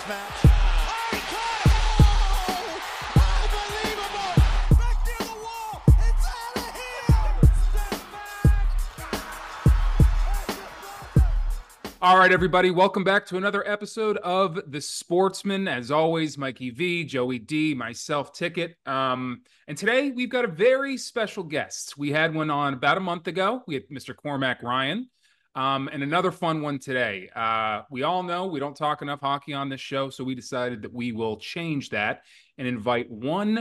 match. Oh, he caught it! Oh, unbelievable! Back near the wall. It's out of here. All right, everybody, welcome back to another episode of The Sportsman. As always, Mikey V, Joey D, myself, Ticket. And today we've got a very special guest. We had one on about a month ago. We had Mr. Cormac Ryan. And another fun one today. We all know we don't talk enough hockey on this show, so we decided that we will change that and invite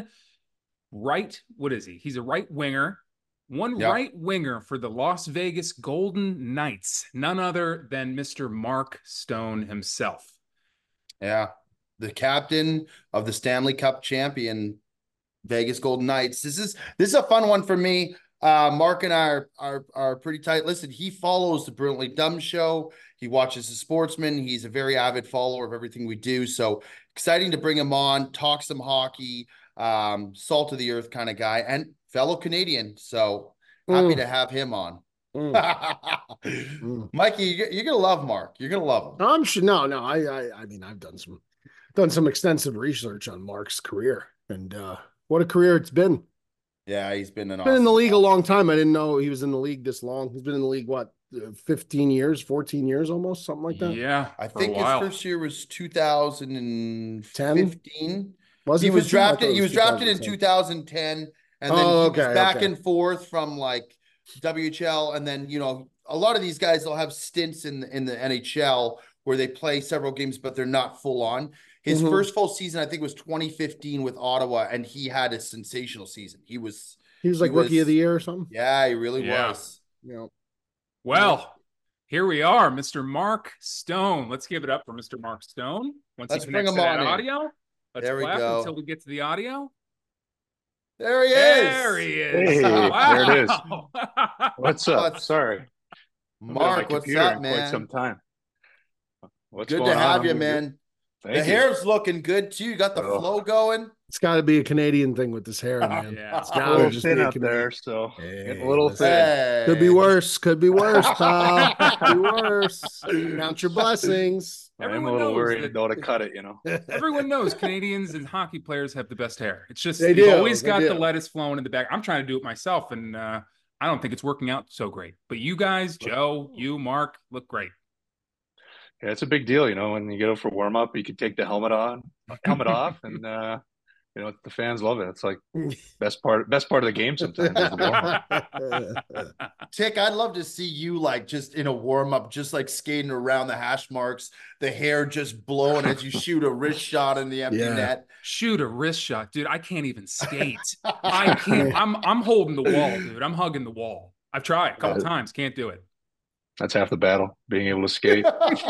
he's a right winger. Right winger for the Las Vegas Golden Knights, none other than Mr. Mark Stone himself. Yeah, the captain of the Stanley Cup champion Vegas Golden Knights. This is a fun one for me. Mark and I are pretty tight. Listen, he follows the Brilliantly Dumb show. He watches The Sportsman. He's a very avid follower of everything we do. So exciting to bring him on, talk some hockey, salt of the earth kind of guy, and fellow Canadian. So happy to have him on. Mikey, you're gonna love Mark. You're gonna love him. I'm sure. No. I mean, I've done some extensive research on Mark's career, and what a career it's been. Yeah, he's been in the league a long time. I didn't know he was in the league this long. He's been in the league, what, 15 years, 14 years almost, something like that? Yeah. I think his first year was 2015. He was drafted in 2010, and then he was back and forth from like WHL, and then, you know, a lot of these guys will have stints in the NHL where they play several games, but they're not full on. His first full season, I think, was 2015 with Ottawa, and he had a sensational season. He was rookie of the year or something. Yeah, he really was. Yeah. Well, here we are, Mr. Mark Stone. Let's give it up for Mr. Mark Stone. Let's bring him on. Audio. There we go. Until we get to the audio. There he is. There he is. Hey, wow. There it is. What's up? Sorry, Mark. What's up, man? Quite some time. What's good to have you, man. The hair's looking good too. You got the flow going. It's got to be a Canadian thing with this hair, man. Yeah, it's got to just thin be up there, so hey, a little thin. Hey. Could be worse, pal. Could be worse. Count your blessings. I'm a little worried though to cut it, you know. Everyone knows Canadians and hockey players have the best hair. It's just they've always got the lettuce flowing in the back. I'm trying to do it myself, and I don't think it's working out so great. But you guys, Joe, you, Mark, look great. Yeah, it's a big deal, you know. When you get up for warm up, you can take the helmet off, and you know, the fans love it. It's like best part of the game sometimes. Tick, I'd love to see you like just in a warm up, just like skating around the hash marks, the hair just blowing as you shoot a wrist shot in the empty net. Shoot a wrist shot, dude. I can't even skate. I can't. I'm holding the wall, dude. I'm hugging the wall. I've tried a couple times, can't do it. That's half the battle, being able to skate.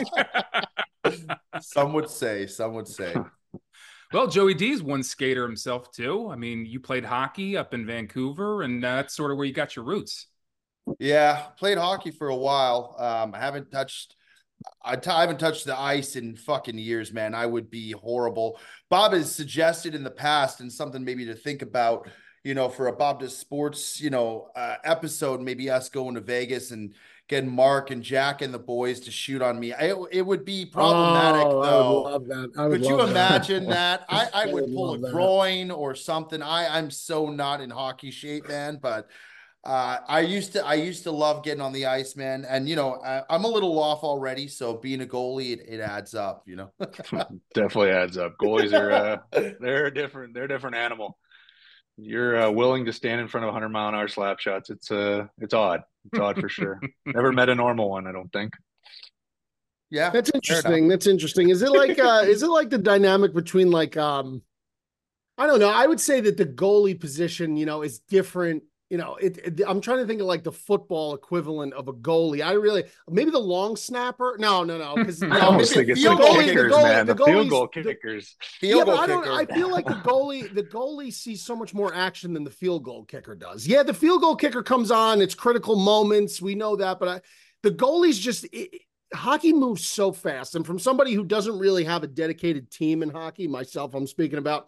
Some would say. Well, Joey D's one skater himself too. I mean, you played hockey up in Vancouver, and that's sort of where you got your roots. Yeah, played hockey for a while. I haven't touched the ice in fucking years, man. I would be horrible. Bob has suggested in the past, and something maybe to think about, you know, for a Bob Does Sports, you know, episode, maybe us going to Vegas and getting Mark and Jack and the boys to shoot on me. It would be problematic, though. I would love that. Could you imagine that? I would pull a groin or something. I'm so not in hockey shape, man. But I used to love getting on the ice, man. And you know, I'm a little off already, so being a goalie, it adds up. You know, definitely adds up. Goalies are they're a different animal. You're willing to stand in front of 100-mile-an-hour slap shots. It's odd. It's odd for sure. Never met a normal one, I don't think. Yeah, that's interesting. Is it like the dynamic between like I don't know. I would say that the goalie position, you know, is different. You know, I'm trying to think of like the football equivalent of a goalie. Maybe the long snapper. No. Because I almost think it's like kickers, man. The field goal kickers. I feel like the goalie sees so much more action than the field goal kicker does. Yeah, the field goal kicker comes on. It's critical moments. We know that, but the goalie's just hockey moves so fast. And from somebody who doesn't really have a dedicated team in hockey, myself, I'm speaking about.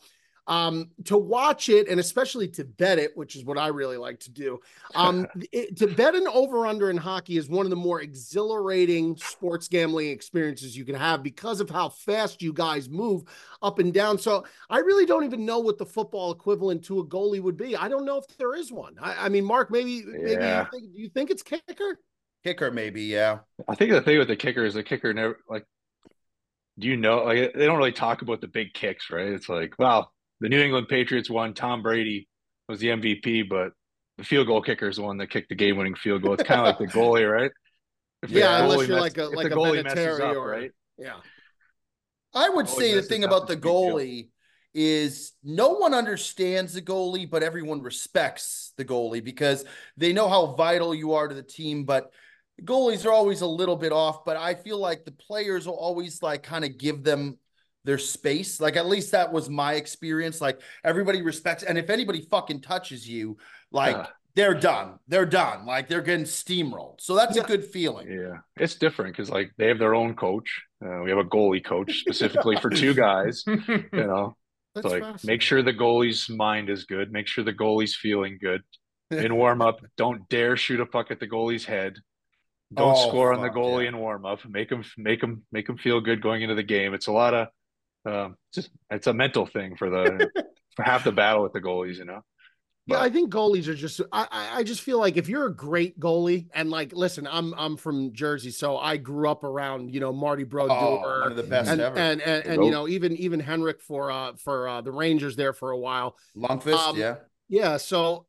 To watch it, and especially to bet it, which is what I really like to do. To bet an over-under in hockey is one of the more exhilarating sports gambling experiences you can have because of how fast you guys move up and down. So I really don't even know what the football equivalent to a goalie would be. I don't know if there is one. I mean, Mark, maybe Yeah. do you think it's kicker? Kicker, maybe, yeah. I think the thing with the kicker is the kicker never like. Do you know? Like they don't really talk about the big kicks, right? It's like, well, the New England Patriots won. Tom Brady was the MVP, but the field goal kicker is the one that kicked the game-winning field goal. It's kind of like the goalie, right? If the Yeah, unless goalie you're mess- like a if like the a goalie messes Vinatieri up, or right? yeah. I would Goalie say the messes thing up, about it's the a big deal. goalie is no one understands the goalie, but everyone respects the goalie because they know how vital you are to the team. But goalies are always a little bit off, but I feel like the players will always like kind of give them their space. Like at least that was my experience. Like everybody respects, and if anybody fucking touches you, like Yeah. they're done. They're done. Like they're getting steamrolled. So that's a Yeah. good feeling. Yeah, it's different because like they have their own coach. We have a goalie coach specifically for two guys. You know, That's it's like fascinating. make sure the goalie's mind is good. Make sure the goalie's feeling good in warm up. Don't dare shoot a puck at the goalie's head. Don't Oh, score on the fuck, goalie yeah. in warm up. Make them feel good going into the game. It's a lot of it's a mental thing for half the battle with the goalies. You know. Yeah, But I think goalies are just. I just feel like if you're a great goalie, and like, listen, I'm from Jersey, so I grew up around Marty Oh, Brodeur one of the best and ever. and even Henrik for the Rangers there for a while. Lundqvist, yeah. Yeah, so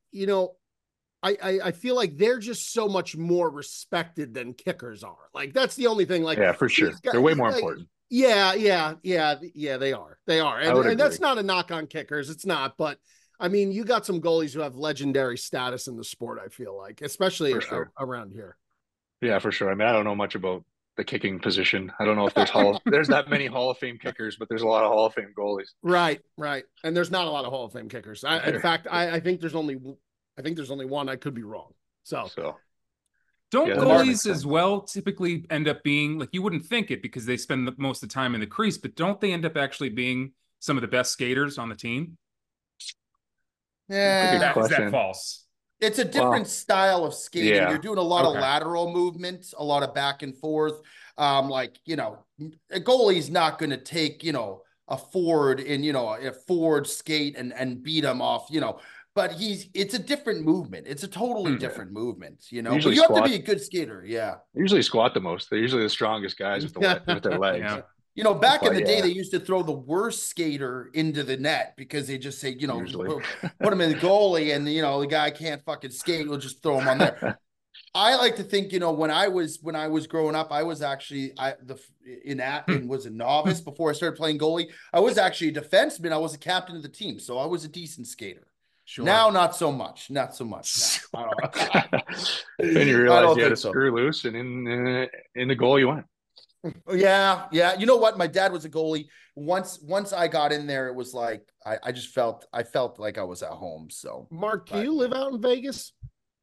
I feel like they're just so much more respected than kickers are. Like that's the only thing. Like yeah, for sure, these guys- they're way more like, important. Yeah, they are. I would And that's agree. not a knock on kickers. It's not, but I mean, you got some goalies who have legendary status in the sport, I feel like, especially For sure. around here. Yeah, for sure. I mean, I don't know much about the kicking position. I don't know if there's that many Hall of Fame kickers, but there's a lot of Hall of Fame goalies. Right. And there's not a lot of Hall of Fame kickers. In There. fact, I think there's only one. I could be wrong. So Don't Yeah, that makes goalies sense. as well typically end up being like you wouldn't think it because they spend most of the time in the crease, but don't they end up actually being some of the best skaters on the team? Yeah. Good Is that question. false? It's a different style of skating. yeah. You're doing a lot of Okay. lateral movements, a lot of back and forth. A goalie's not going to take, a forward in, a forward skate and beat him off, but it's a different movement. It's a totally different movement, but Usually you have to squat. be a good skater. Yeah. They usually squat the most. They're usually the strongest guys with their legs. Yeah. Back in But the day, yeah. they used to throw the worst skater into the net because they just say, Usually. put him in the goalie and, the guy can't fucking skate. We'll just throw him on there. I like to think, when I was growing up, I was actually was a novice before I started playing goalie. I was actually a defenseman. I was a captain of the team, so I was a decent skater. Sure. Now, not so much. Not so much. Now. I don't- Then you I realize don't you had to think so. screw loose, and in the goal you went. Yeah. You know what? My dad was a goalie. Once I got in there, it was like I felt like I was at home. So, Mark, do you live out in Vegas?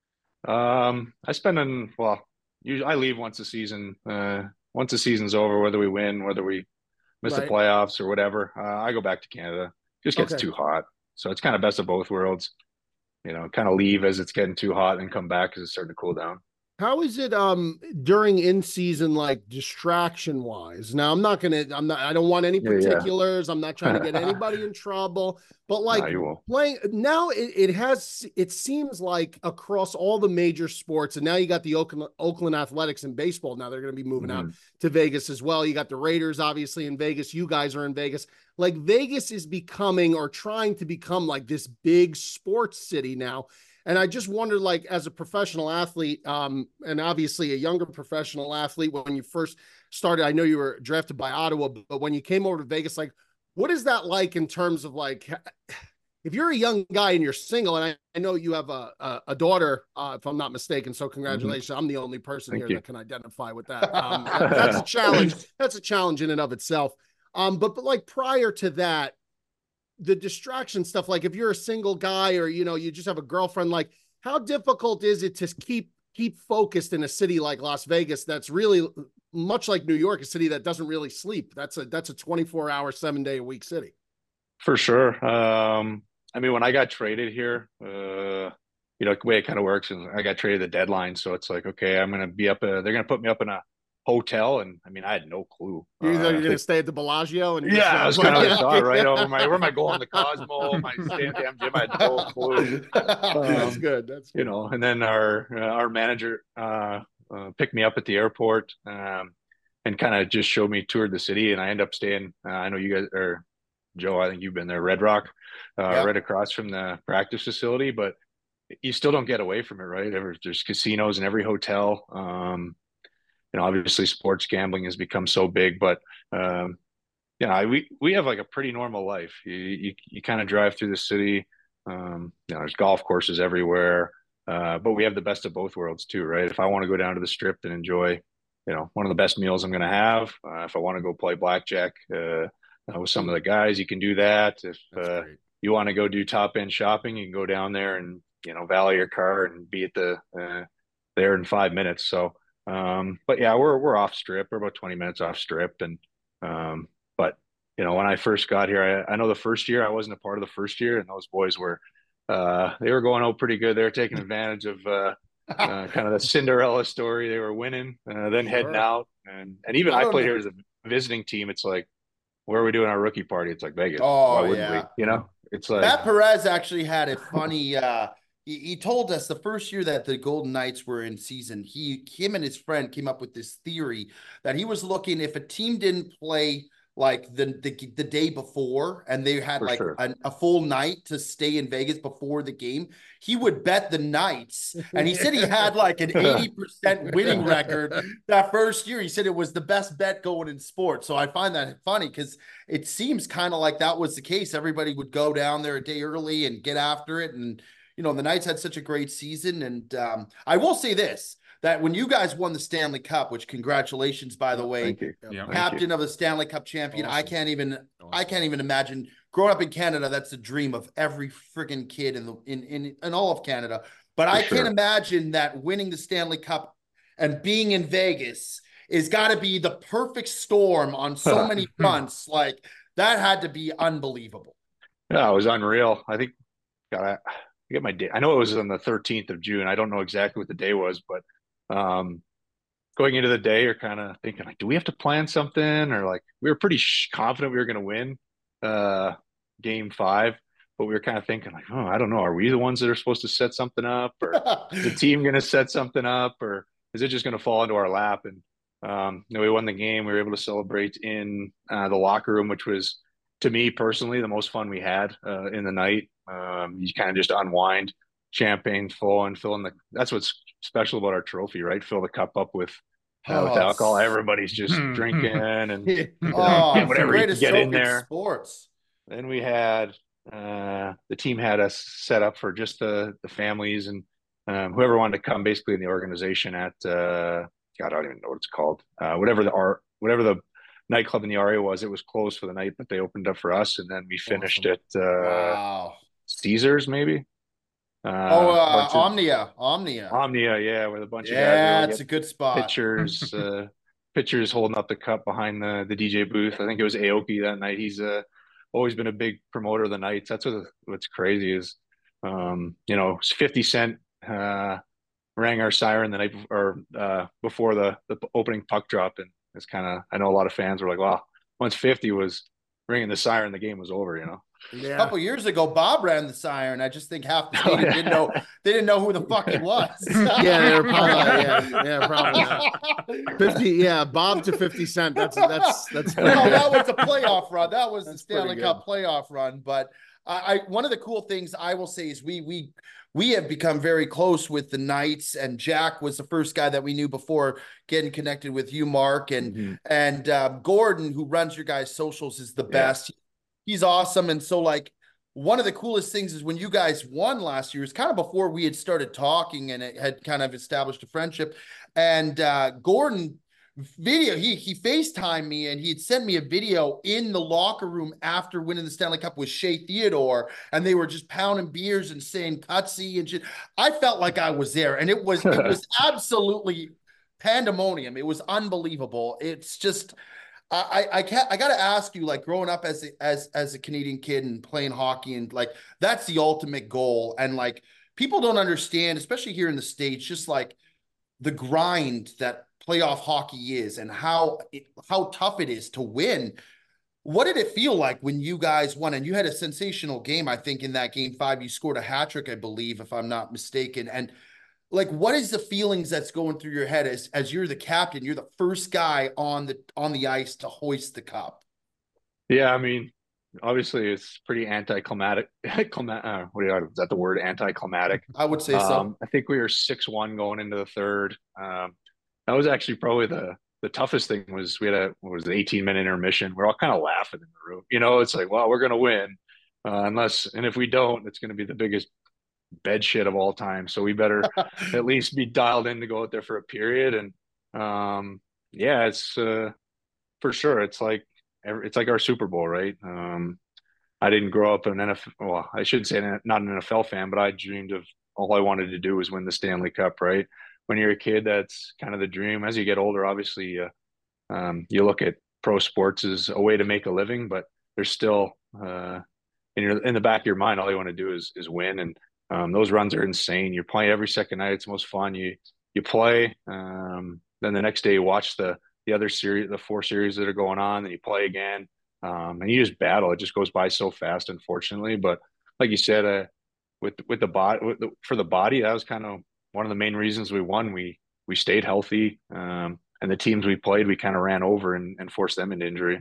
I usually I leave once a season. Once the season's over, whether we win, whether we miss the Right. playoffs or whatever, I go back to Canada. It just gets Okay. too hot, so it's kind of best of both worlds. Kind of leave as it's getting too hot, and come back as it's starting to cool down. How is it during in season, like distraction wise? Now I don't want any Yeah. particulars. I'm not trying to get anybody in trouble, but like Nah, you won't. playing now it seems like across all the major sports, and now you got the Oakland Athletics in baseball. Now they're going to be moving out to Vegas as well. You got the Raiders obviously in Vegas. You guys are in Vegas. Like Vegas is becoming or trying to become like this big sports city now. And I just wondered, like, as a professional athlete, and obviously a younger professional athlete, when you first started, I know you were drafted by Ottawa, but when you came over to Vegas, like, what is that like in terms of like, if you're a young guy and you're single, and I know you have a daughter, if I'm not mistaken, so congratulations. I'm the only person Thank here you. that can identify with that. That's a challenge. That's a challenge in and of itself. But like prior to that, the distraction stuff, like if you're a single guy or, you just have a girlfriend, like how difficult is it to keep focused in a city like Las Vegas? That's really much like New York, a city that doesn't really sleep. That's a 24-hour, 7-day-a-week city. For sure. I mean, when I got traded here, the way it kind of works is I got traded the deadline. So it's like, okay, I'm going to be up, they're going to put me up in a hotel. And I mean, I had no clue. You thought you're If going to stay at the Bellagio and yeah, that was kind of the thought, right? yeah. Over where am I going? The Cosmo, my Stand Am Gym, I had no clue. That's good. That's good. And then our manager picked me up at the airport and kind of just showed me, toured the city, and I end up staying. I know you guys, or Joe, I think you've been there, Red Rock, right across from the practice facility, but you still don't get away from it, right? There's casinos in every hotel. Obviously sports gambling has become so big, but we have like a pretty normal life. You kind of drive through the city. There's golf courses everywhere, but we have the best of both worlds too, right? If I want to go down to the strip and enjoy, one of the best meals I'm going to have, if I want to go play blackjack with some of the guys, you can do that. If you want to go do top end shopping, you can go down there and valet your car and be at there in 5 minutes. So, but yeah, we're off strip. We're about 20 minutes off strip, and but when I first got here, I know the first year I wasn't a part of the first year, and those boys were they were going out pretty good. They were taking advantage of kind of the Cinderella story. They were winning, then heading out, and even I played here as a visiting team. It's like, where are we doing our rookie party? It's like Vegas. Oh, why wouldn't we? It's like Matt Perez actually had a funny. He told us the first year that the Golden Knights were in season, him and his friend came up with this theory that he was looking, if a team didn't play like the day before and they had a full night to stay in Vegas before the game, he would bet the Knights. And he said he had like an 80% winning record that first year. He said it was the best bet going in sports. So I find that funny because it seems kind of like that was the case. Everybody would go down there a day early and get after it. And, the Knights had such a great season. And I will say this, that when you guys won the Stanley Cup, which congratulations, by the way, captain of the Stanley Cup champion, awesome. I can't even imagine growing up in Canada. That's the dream of every friggin' kid in all of Canada. But I can't imagine that winning the Stanley Cup and being in Vegas is got to be the perfect storm on so many fronts. Like that had to be unbelievable. Yeah, it was unreal. I think, God, I get my day. I know it was on the 13th of June. I don't know exactly what the day was, but going into the day, you're kind of thinking like, do we have to plan something? Or like, we were pretty confident we were going to win game 5, but we were kind of thinking like, oh, I don't know. Are we the ones that are supposed to set something up, or is the team going to set something up, or is it just going to fall into our lap? And we won the game. We were able to celebrate in the locker room, which was, to me personally, the most fun we had in the night. You kind of just unwind, champagne flowing, that's what's special about our trophy, right? Fill the cup up with alcohol. Everybody's just drinking and whatever you can get in there. Sports. Then we had the team had us set up for just the families and whoever wanted to come, basically in the organization at God, I don't even know what it's called. Whatever the nightclub in the area was, it was closed for the night, but they opened up for us, and then we finished at Caesars, maybe. Omnia, yeah, with a bunch of guys. Yeah, it's a good spot. Pitchers holding up the cup behind the DJ booth. I think it was Aoki that night. He's always been a big promoter of the Knights. That's what's crazy is, 50 Cent rang our siren the night before the opening puck drop, and it's kind of, I know a lot of fans were like, wow, once 50 was ringing the siren, the game was over, Yeah. A couple years ago, Bob ran the siren. I just think half the stadium didn't know who the fuck he was. Yeah, they were probably 50. Yeah, Bob to 50 Cent. That's no, that was the playoff run. That was the Stanley Cup playoff run. But I one of the cool things I will say is we have become very close with the Knights, and Jack was the first guy that we knew before getting connected with you, Mark, and Gordon, who runs your guys' socials, is the best. He's awesome. And so like one of the coolest things is when you guys won last year is kind of before we had started talking and it had kind of established a friendship. And Gordon he FaceTimed me, and he'd sent me a video in the locker room after winning the Stanley Cup with Shea Theodore, and they were just pounding beers and saying cutsy and shit. I felt like I was there, and it was absolutely pandemonium. It was unbelievable. It's just, I got to ask you, like growing up as a Canadian kid and playing hockey, and like that's the ultimate goal. And like people don't understand, especially here in the States, just like the grind that playoff hockey is and how tough it is to win. What did it feel like when you guys won? And you had a sensational game, I think, in that game 5. You scored a hat trick, I believe, if I'm not mistaken. And like, what is the feelings that's going through your head as you're the captain? You're the first guy on the ice to hoist the cup. Yeah, I mean, obviously it's pretty anticlimactic. Is that the word? Anticlimactic. I would say so. I think we were 6-1 going into the third. That was actually probably the toughest thing. Was we had what was an 18-minute intermission. We're all kind of laughing in the room. It's like, well, we're gonna win, and if we don't, it's gonna be the biggest bed shit of all time. So we better at least be dialed in to go out there for a period. And yeah, it's for sure. It's like our Super Bowl, right? I didn't grow up an NFL. Well, I should say not an NFL fan, but I dreamed of all I wanted to do was win the Stanley Cup, right? When you're a kid, that's kind of the dream. As you get older, obviously, you look at pro sports as a way to make a living, but there's still in the back of your mind, all you want to do is win. And those runs are insane. You're playing every second night. It's the most fun. You play. Then the next day you watch the other series, the 4 series that are going on, and you play again. And you just battle. It just goes by so fast, unfortunately. But like you said, with the body, for the body, that was kind of one of the main reasons we won. We stayed healthy, and the teams we played, we kind of ran over and forced them into injury.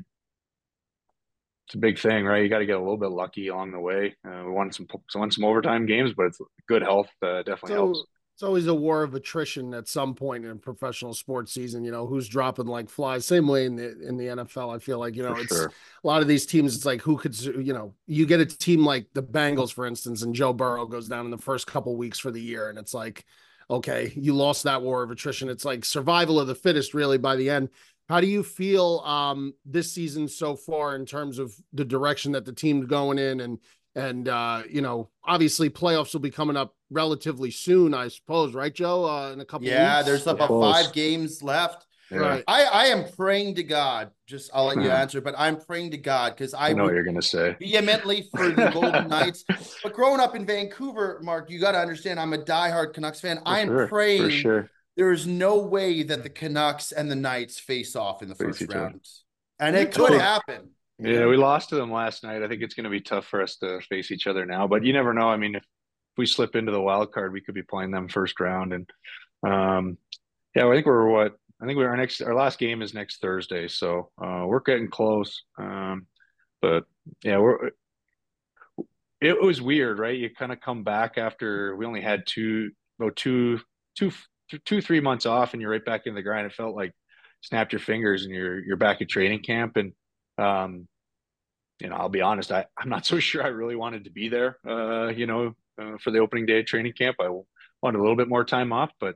It's a big thing, right? You got to get a little bit lucky along the way. We won some overtime games, but it's good health definitely helps. It's always a war of attrition at some point in a professional sports season. Who's dropping like flies. Same way in the NFL. I feel like For it's sure. a lot of these teams. It's like who could you get a team like the Bengals, for instance, and Joe Burrow goes down in the first couple weeks for the year, and it's like, okay, you lost that war of attrition. It's like survival of the fittest, really, by the end. How do you feel this season so far in terms of the direction that the team's going in, and obviously playoffs will be coming up relatively soon, I suppose, right, Joe? In a couple Yeah, weeks. there's about Close. 5 games left. Yeah. Right. I am praying to God. Just I'll let you answer, but I'm praying to God because I know what you're gonna say. vehemently for the Golden Knights. But growing up in Vancouver, Mark, you got to understand, I'm a diehard Canucks fan. I am praying For sure. there is no way that the Canucks and the Knights face off in the Face first each other. round. And it could too. happen. Yeah, we lost to them last night. I think it's going to be tough for us to face each other now, but you never know. I mean, if we slip into the wild card, we could be playing them first round. And yeah, I think our last game is next Thursday, so we're getting close. But yeah, it was weird, right? You kind of come back after we only had 3 months off, and you're right back in the grind. It felt like snapped your fingers and you're back at training camp. And I'll be honest, I'm not so sure I really wanted to be there. For the opening day of training camp, I wanted a little bit more time off, but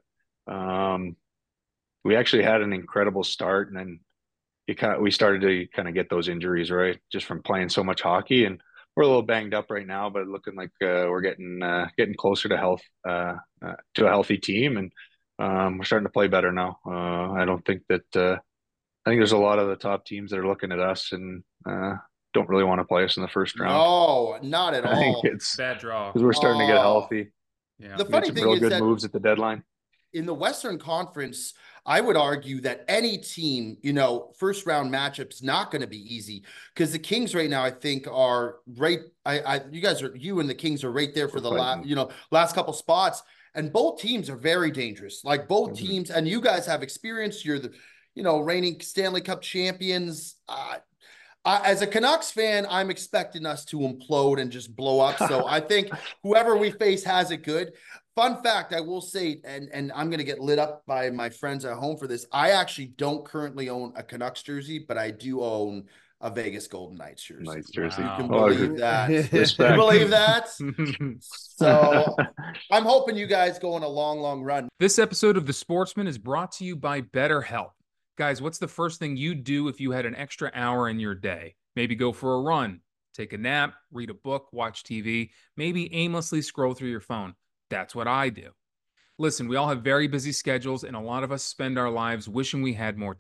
we actually had an incredible start, and then we started to kind of get those injuries, right, just from playing so much hockey. And we're a little banged up right now, but looking like we're getting closer to health, to a healthy team, and we're starting to play better now. I don't think that I think there's a lot of the top teams that are looking at us and don't really want to play us in the first round. No, not at I think all. it's Bad draw. because we're starting to get healthy. Yeah. The Made funny some thing real is good that moves at the deadline. in the Western Conference, I would argue that any team, first round matchups not going to be easy because the Kings right now, I think, are right. You and the Kings are right there for the last couple spots, and both teams are very dangerous. Like both teams, and you guys have experience. You're the, reigning Stanley Cup champions. As a Canucks fan, I'm expecting us to implode and just blow up. So I think whoever we face has it good. Fun fact, I will say, and I'm going to get lit up by my friends at home for this. I actually don't currently own a Canucks jersey, but I do own a Vegas Golden Knights jersey. Nice jersey. Wow. You can Oh, believe that. Respect. You believe that? So I'm hoping you guys go on a long, long run. This episode of The Sportsman is brought to you by BetterHelp. Guys, what's the first thing you'd do if you had an extra hour in your day? Maybe go for a run, take a nap, read a book, watch TV, maybe aimlessly scroll through your phone. That's what I do. Listen, we all have very busy schedules, and a lot of us spend our lives wishing we had more time.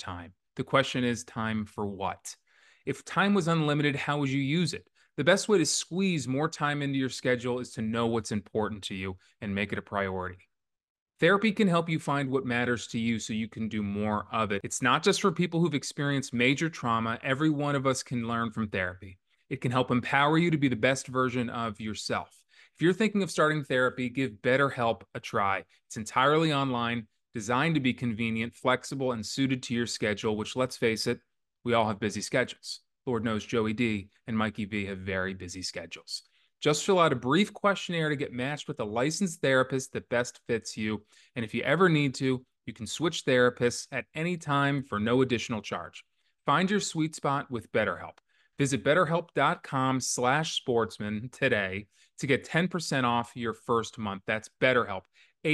The question is, time for what? If time was unlimited, how would you use it? The best way to squeeze more time into your schedule is to know what's important to you and make it a priority. Therapy can help you find what matters to you so you can do more of it. It's not just for people who've experienced major trauma. Every one of us can learn from therapy. It can help empower you to be the best version of yourself. If you're thinking of starting therapy, give BetterHelp a try. It's entirely online, designed to be convenient, flexible, and suited to your schedule, which, let's face it, we all have busy schedules. Lord knows Joey D and Mikey V have very busy schedules. Just fill out a brief questionnaire to get matched with a licensed therapist that best fits you. And if you ever need to, you can switch therapists at any time for no additional charge. Find your sweet spot with BetterHelp. Visit BetterHelp.com/sportsman today to get 10% off your first month. That's BetterHelp,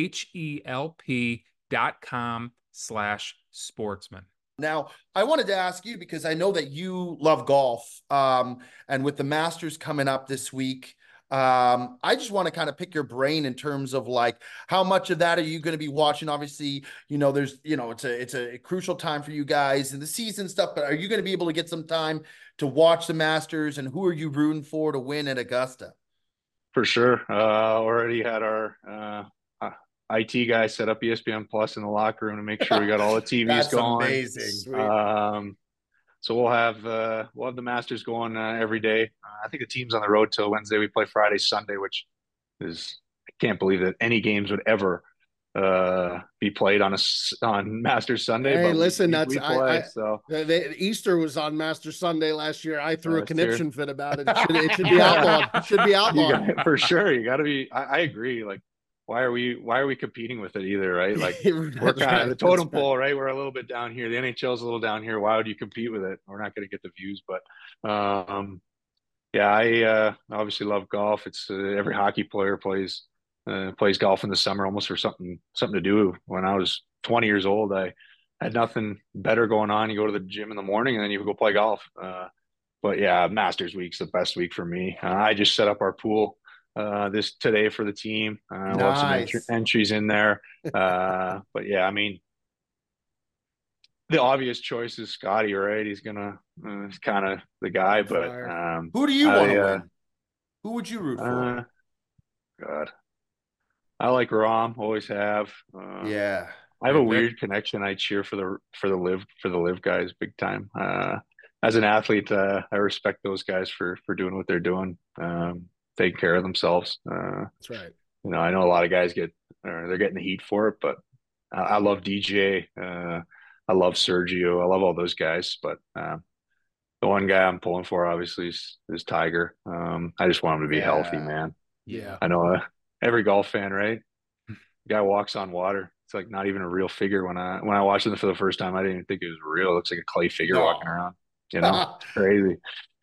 HELP.com/sportsman. Now, I wanted to ask you, because I know that you love golf, and with the Masters coming up this week, I just want to kind of pick your brain in terms of like, how much of that are you going to be watching? Obviously, it's a crucial time for you guys in the season stuff, but are you going to be able to get some time to watch the Masters, and who are you rooting for to win at Augusta? For sure. Already had our IT guy set up ESPN Plus in the locker room to make sure we got all the TVs That's going. amazing. So we'll have the Masters going every day. I think the team's on the road till Wednesday. We play Friday, Sunday, which is, I can't believe that any games would ever be played on Masters Sunday. Hey, but listen, Easter was on Masters Sunday last year. I threw a conniption fit about it. It should be outlawed. It should be outlawed. For sure. You got to be. I agree. Like, why are we competing with it either, right? Like, we're kind of the totem pole, right? We're a little bit down here. The NHL's a little down here. Why would you compete with it? We're not going to get the views, but I obviously love golf. It's every hockey player plays golf in the summer almost for something to do. When I was 20 years old, I had nothing better going on. You go to the gym in the morning and then you go play golf. But yeah, Masters week's the best week for me. I just set up our pool today for the team. We'll have some entries in there. But yeah, I mean, the obvious choice is Scotty, right? He's kind of the guy, but who do you want to win? Who would you root for? God, I like Rahm, always have. Yeah. I have a weird connection. I cheer for the live guys big time. As an athlete, I respect those guys for doing what they're doing. Taking care of themselves. That's right. I know a lot of guys they're getting the heat for it, but I love DJ. I love Sergio. I love all those guys, but the one guy I'm pulling for obviously is Tiger. I just want him to be healthy, man. Yeah. I know every golf fan, right? The guy walks on water. It's like not even a real figure. When I watched him for the first time, I didn't even think it was real. It looks like a clay figure walking around. Crazy.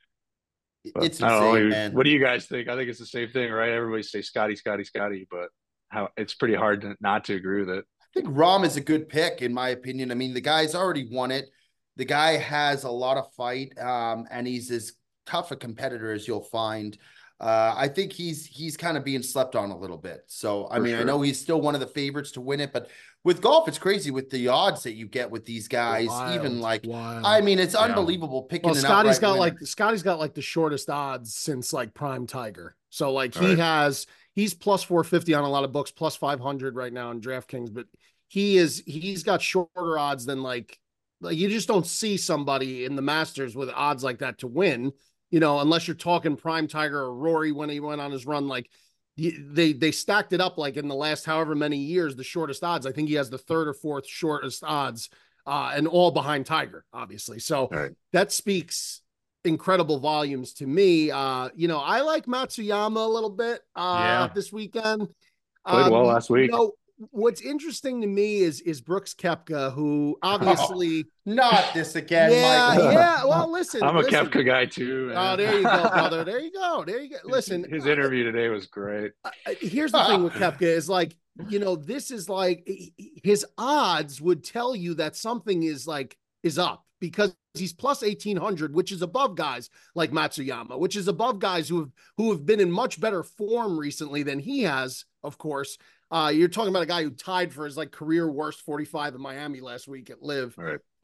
But it's insane, man. What do you guys think? I think it's the same thing, right? Everybody say Scotty, but it's pretty hard not to agree with it. I think Rahm is a good pick, in my opinion. I mean, the guy's already won it. The guy has a lot of fight, and he's as tough a competitor as you'll find. I think he's kind of being slept on a little bit. So, I mean, I know he's still one of the favorites to win it, but with golf, it's crazy with the odds that you get with these guys. Wild. I mean, it's unbelievable picking. Well, Scotty's got like the shortest odds since like prime Tiger. So like he's plus 450 on a lot of books, plus 500 right now in DraftKings, but he's got shorter odds than like you just don't see somebody in the Masters with odds like that to win, unless you're talking prime Tiger or Rory when he went on his run. Like they stacked it up like in the last however many years, the shortest odds. I think he has the third or fourth shortest odds, and all behind Tiger, obviously. So that speaks incredible volumes to me. I like Matsuyama a little bit this weekend. Played well last week. What's interesting to me is Brooks Koepka, who obviously not this again, Michael. Yeah. Well, listen, I'm a Koepka guy too. Man. Oh, there you go, brother. There you go. Listen, his interview today was great. Here's the thing with Koepka is like, this is like his odds would tell you that something is up because he's plus 1,800, which is above guys like Matsuyama, which is above guys who have been in much better form recently than he has, of course. You're talking about a guy who tied for his like career worst 45 in Miami last week at Live. Right. But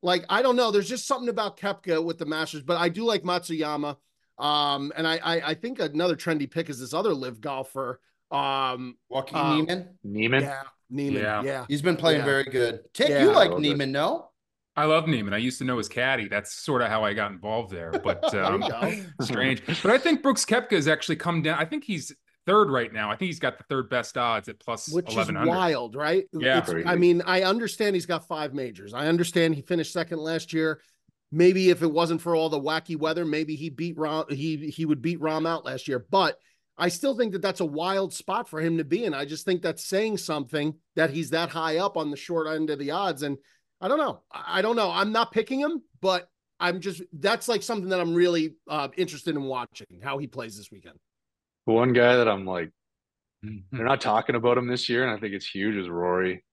Like, I don't know. There's just something about Koepka with the Masters, but I do like Matsuyama. And I think another trendy pick is this other live golfer. Joaquin Niemann. Neiman. Yeah, Neiman. Yeah. Yeah. He's been playing Yeah. very good. Tick, Yeah. you like I love it. Neiman, no? I love Neiman. I used to know his caddy. That's sort of how I got involved there. But There you go. strange. But I think Brooks Koepka has actually come down. I think he's third right now. I think he's got the third best odds at plus Which is 1100. wild, right? Yeah. I mean, I understand he's got 5 majors. I understand he finished second last year. Maybe if it wasn't for all the wacky weather, maybe he beat Rom. He would beat Rom out last year. But I still think that that's a wild spot for him to be in. I just think that's saying something that he's that high up on the short end of the odds. And I don't know. I don't know. I'm not picking him, but that's like something that I'm really interested in watching how he plays this weekend. One guy that I'm like, Mm-hmm. they're not talking about him this year, and I think it's huge, is Rory.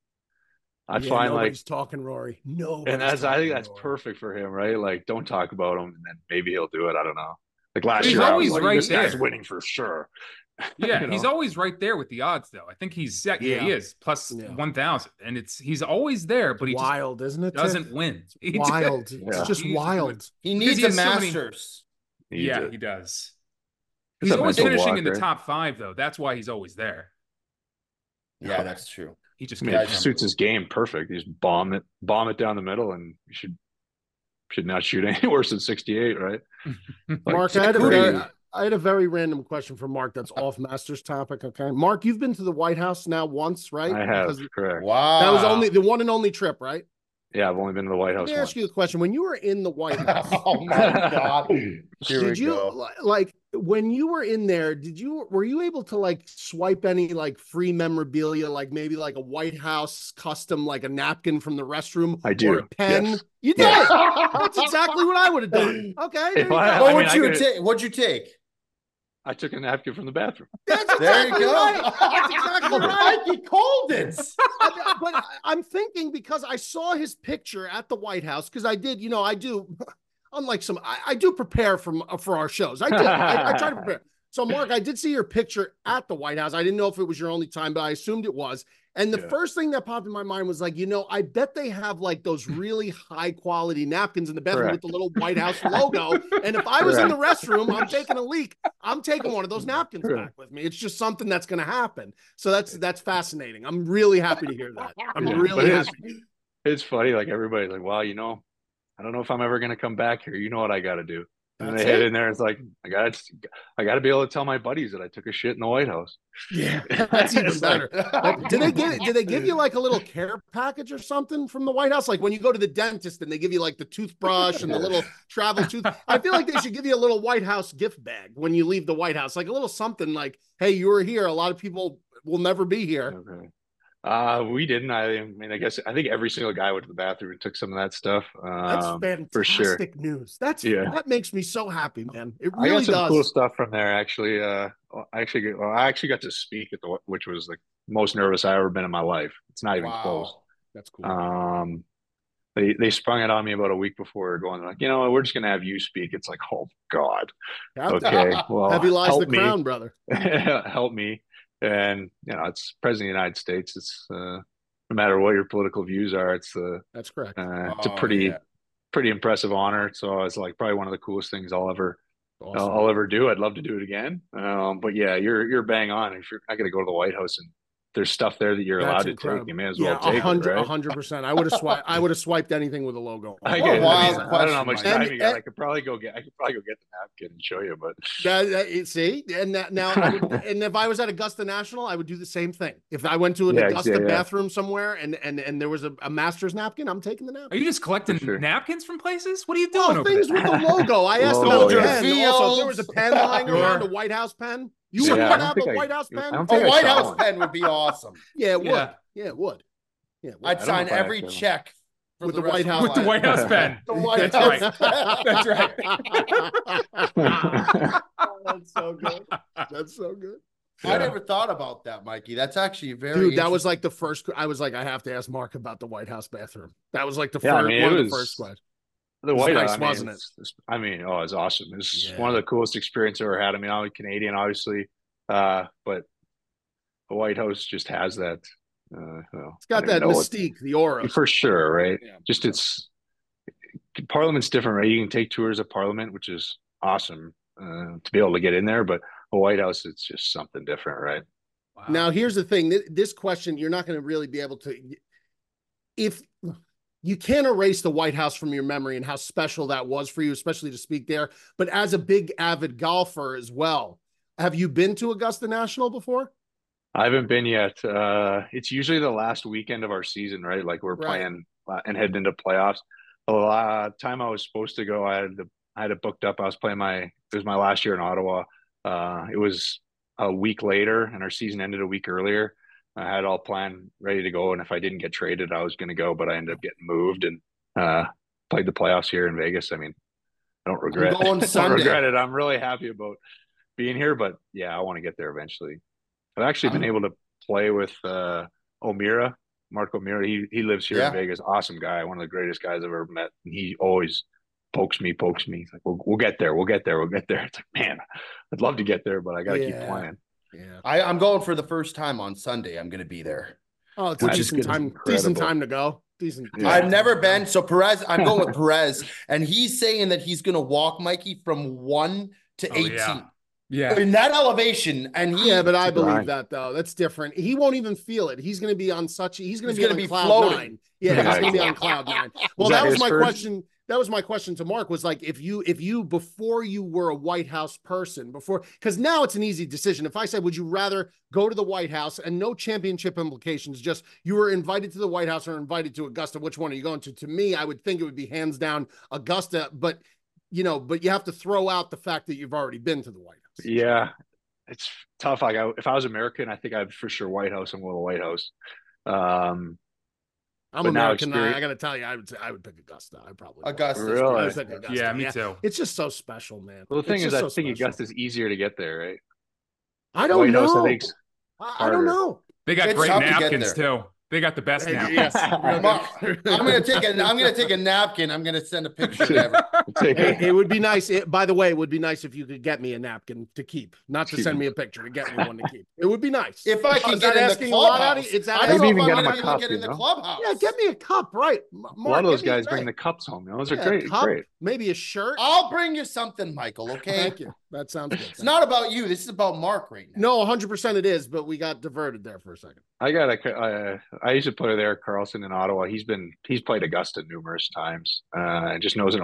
I find like, nobody's talking Rory. No, and I think that's perfect for him, right? Like, don't talk about him, and then maybe he'll do it. I don't know. Like last He's year, I was always like, right this guy's there. winning for sure. Yeah, You he's know? always right there with the odds, though. I think he's yeah, Yeah. he is plus Yeah. 1,000, and he's always there, but he wild, isn't it? just doesn't win. He just- Wild. Yeah. It's just He just wild. He Because needs he the has so many- Masters. yeah, did. he does. It's He's a always mental finishing block, in the right? top 5, though. That's why he's always there. Yeah, that's true. He just I mean, can't it suits his game perfect. He's bomb it down the middle, and you should not shoot any worse than 68, right? Like, Mark, I had a very random question for Mark that's off Masters topic. Okay. Mark, you've been to the White House now once, right? I have, Because correct. Wow. that was only the one and only trip, right? Yeah, I've only been to the White Let House me ask once. you a question. When you were in the White House, Oh my God. Here we did you go. like when you were in there, were you able to like swipe any like free memorabilia, like maybe like a White House custom, like a napkin from the restroom? I do, Or a pen? yes. You did. That's exactly what I would have done. Okay. There If you I- go. What mean, would I you could- take? What'd you take? I took a napkin from the bathroom. That's There you exactly go. right. That's exactly right. Mikey Coldens. But I'm thinking because I saw his picture at the White House, because I did, I do, unlike I do prepare for our shows. I do. I try to prepare. So, Mark, I did see your picture at the White House. I didn't know if it was your only time, but I assumed it was. And the first thing that popped in my mind was like, I bet they have like those really high quality napkins in the bathroom with the little White House logo. And if I was in the restroom, I'm taking a leak, I'm taking one of those napkins back with me. It's just something that's going to happen. So that's fascinating. I'm really happy to hear that. I'm really happy. It's funny. Like everybody's like, wow, I don't know if I'm ever going to come back here. You know what I got to do? And they head in there. It's like, I got to be able to tell my buddies that I took a shit in the White House. Yeah, that's even better. Did they give you like a little care package or something from the White House? Like when you go to the dentist and they give you like the toothbrush and the little travel tooth. I feel like they should give you a little White House gift bag when you leave the White House, like a little something like, hey, you were here. A lot of people will never be here. Okay. We didn't. I mean, I think every single guy went to the bathroom and took some of that stuff. That's fantastic for sure. news. That makes me so happy, man. It I really got some does. cool stuff from there. Actually, I actually got to speak at which was like most nervous I ever been in my life. It's not even close. That's cool. They sprung it on me about a week before, going like, we're just gonna have you speak. It's like, oh God. Okay, well, heavy lies help the me. crown, brother. Help me. And it's President of the United States. It's no matter what your political views are, it's that's correct. It's a pretty impressive honor. So it's like probably one of the coolest things I'll ever do. I'd love to do it again. But yeah, you're bang on. If you're not going to go to the White House and there's stuff there that you're allowed to take, you may as well take it, right? 100%. I would have swiped anything with a logo. I What a wild don't know how much question, time you got. I could probably go get the napkin and show you, but See, and and if I was at Augusta National, I would do the same thing. If I went to an Augusta bathroom somewhere and there was a Master's napkin, I'm taking the napkin. Are you just collecting napkins from places? What are you doing? Things with the logo. I asked about the pen. Also, if there was a pen lying around, a White House pen. You would have a White House pen? A White House pen would be awesome. Yeah, it would. Yeah, it would. Yeah, I'd sign every check with the White House. With the White House pen. The White That's House. right. That's right. That's so good. That's so good. I never thought about that, Mikey. That's actually very Dude, that was like the first. I was like, I have to ask Mark about the White House bathroom. That was like the first one of the first questions. The White House, nice, wasn't it? it's awesome. It's one of the coolest experiences I ever had. I mean, I'm Canadian, obviously, but the White House just has that. It's got that mystique, the aura. For sure, right? Yeah. Just it's Parliament's different, right? You can take tours of Parliament, which is awesome to be able to get in there, but the White House, it's just something different, right? Wow. Now, here's the thing. This question, you're not going to really be able to, if you can't erase the White House from your memory and how special that was for you, especially to speak there. But as a big avid golfer as well, have you been to Augusta National before? I haven't been yet. It's usually the last weekend of our season, right? Like we're playing and heading into playoffs. The time I was supposed to go, I had it booked up. I was playing it was my last year in Ottawa. It was a week later, and our season ended a week earlier. I had all planned, ready to go, and if I didn't get traded, I was going to go, but I ended up getting moved and played the playoffs here in Vegas. I mean, I don't regret. I'm going I Sunday. don't regret it. I'm really happy about being here, but yeah, I want to get there eventually. I've actually been able to play with O'Meara, Mark O'Meara. He lives here in Vegas. Awesome guy, one of the greatest guys I've ever met. And he always pokes me. He's like, we'll get there. It's like, man, I'd love to get there, but I got to keep playing. Yeah, I'm going for the first time on Sunday. I'm going to be there. Oh, it's Which a is decent time. incredible. Decent time to go. Decent. Yeah. I've never been. So Perez, I'm going with Perez, and he's saying that he's going to walk Mikey from 1 to 18. Yeah. In that elevation, and Yeah, but I believe grind. that though. That's different. He won't even feel it. He's going to be on he's going to He's be gonna on be cloud floating. 9. Yeah, Yeah, he's going to be on exactly. cloud 9. Well, that that was his my first? question. That was my question to Mark, was like, if you before you were a White House person, because now it's an easy decision. If I said, would you rather go to the White House and no championship implications, just you were invited to the White House or invited to Augusta, which one are you going to? To me, I would think it would be hands down Augusta, but you have to throw out the fact that you've already been to the White House. Yeah, it's tough. Like if I was American, I think I'd for sure White House and go to the White House. I'm But now American. I experience- got to tell you, I would pick Augusta. I probably would. Augusta. Really? I would pick Augusta. Yeah, me too. It's just so special, man. Well, the thing It's is, just I so think special. Augusta's easier to get there, right? I don't White know. House, I think's I don't know. They got It's great tough to get napkins there. too. They got the best napkins. Yes. I'm gonna take a napkin. I'm gonna send a picture to everyone. It would be nice. By the way, it would be nice if you could get me a napkin to keep, not to send me a picture, to get me one to keep. It would be nice. If I can Is get that in the asking a lot out clubhouse, of- it's I asking- don't Maybe know if even I'm get him gonna a be able cup, to get in you the know? clubhouse. Yeah, get me a cup, right? A lot of those guys bring the cups home. Those are great. Cup, Great. maybe a shirt. I'll bring you something, Michael. Okay. Thank you. That sounds good. It's not about you. This is about Mark right now. No, 100% it is, but we got diverted there for a second. I used to play with Eric Carlson in Ottawa. He's played Augusta numerous times. And just knows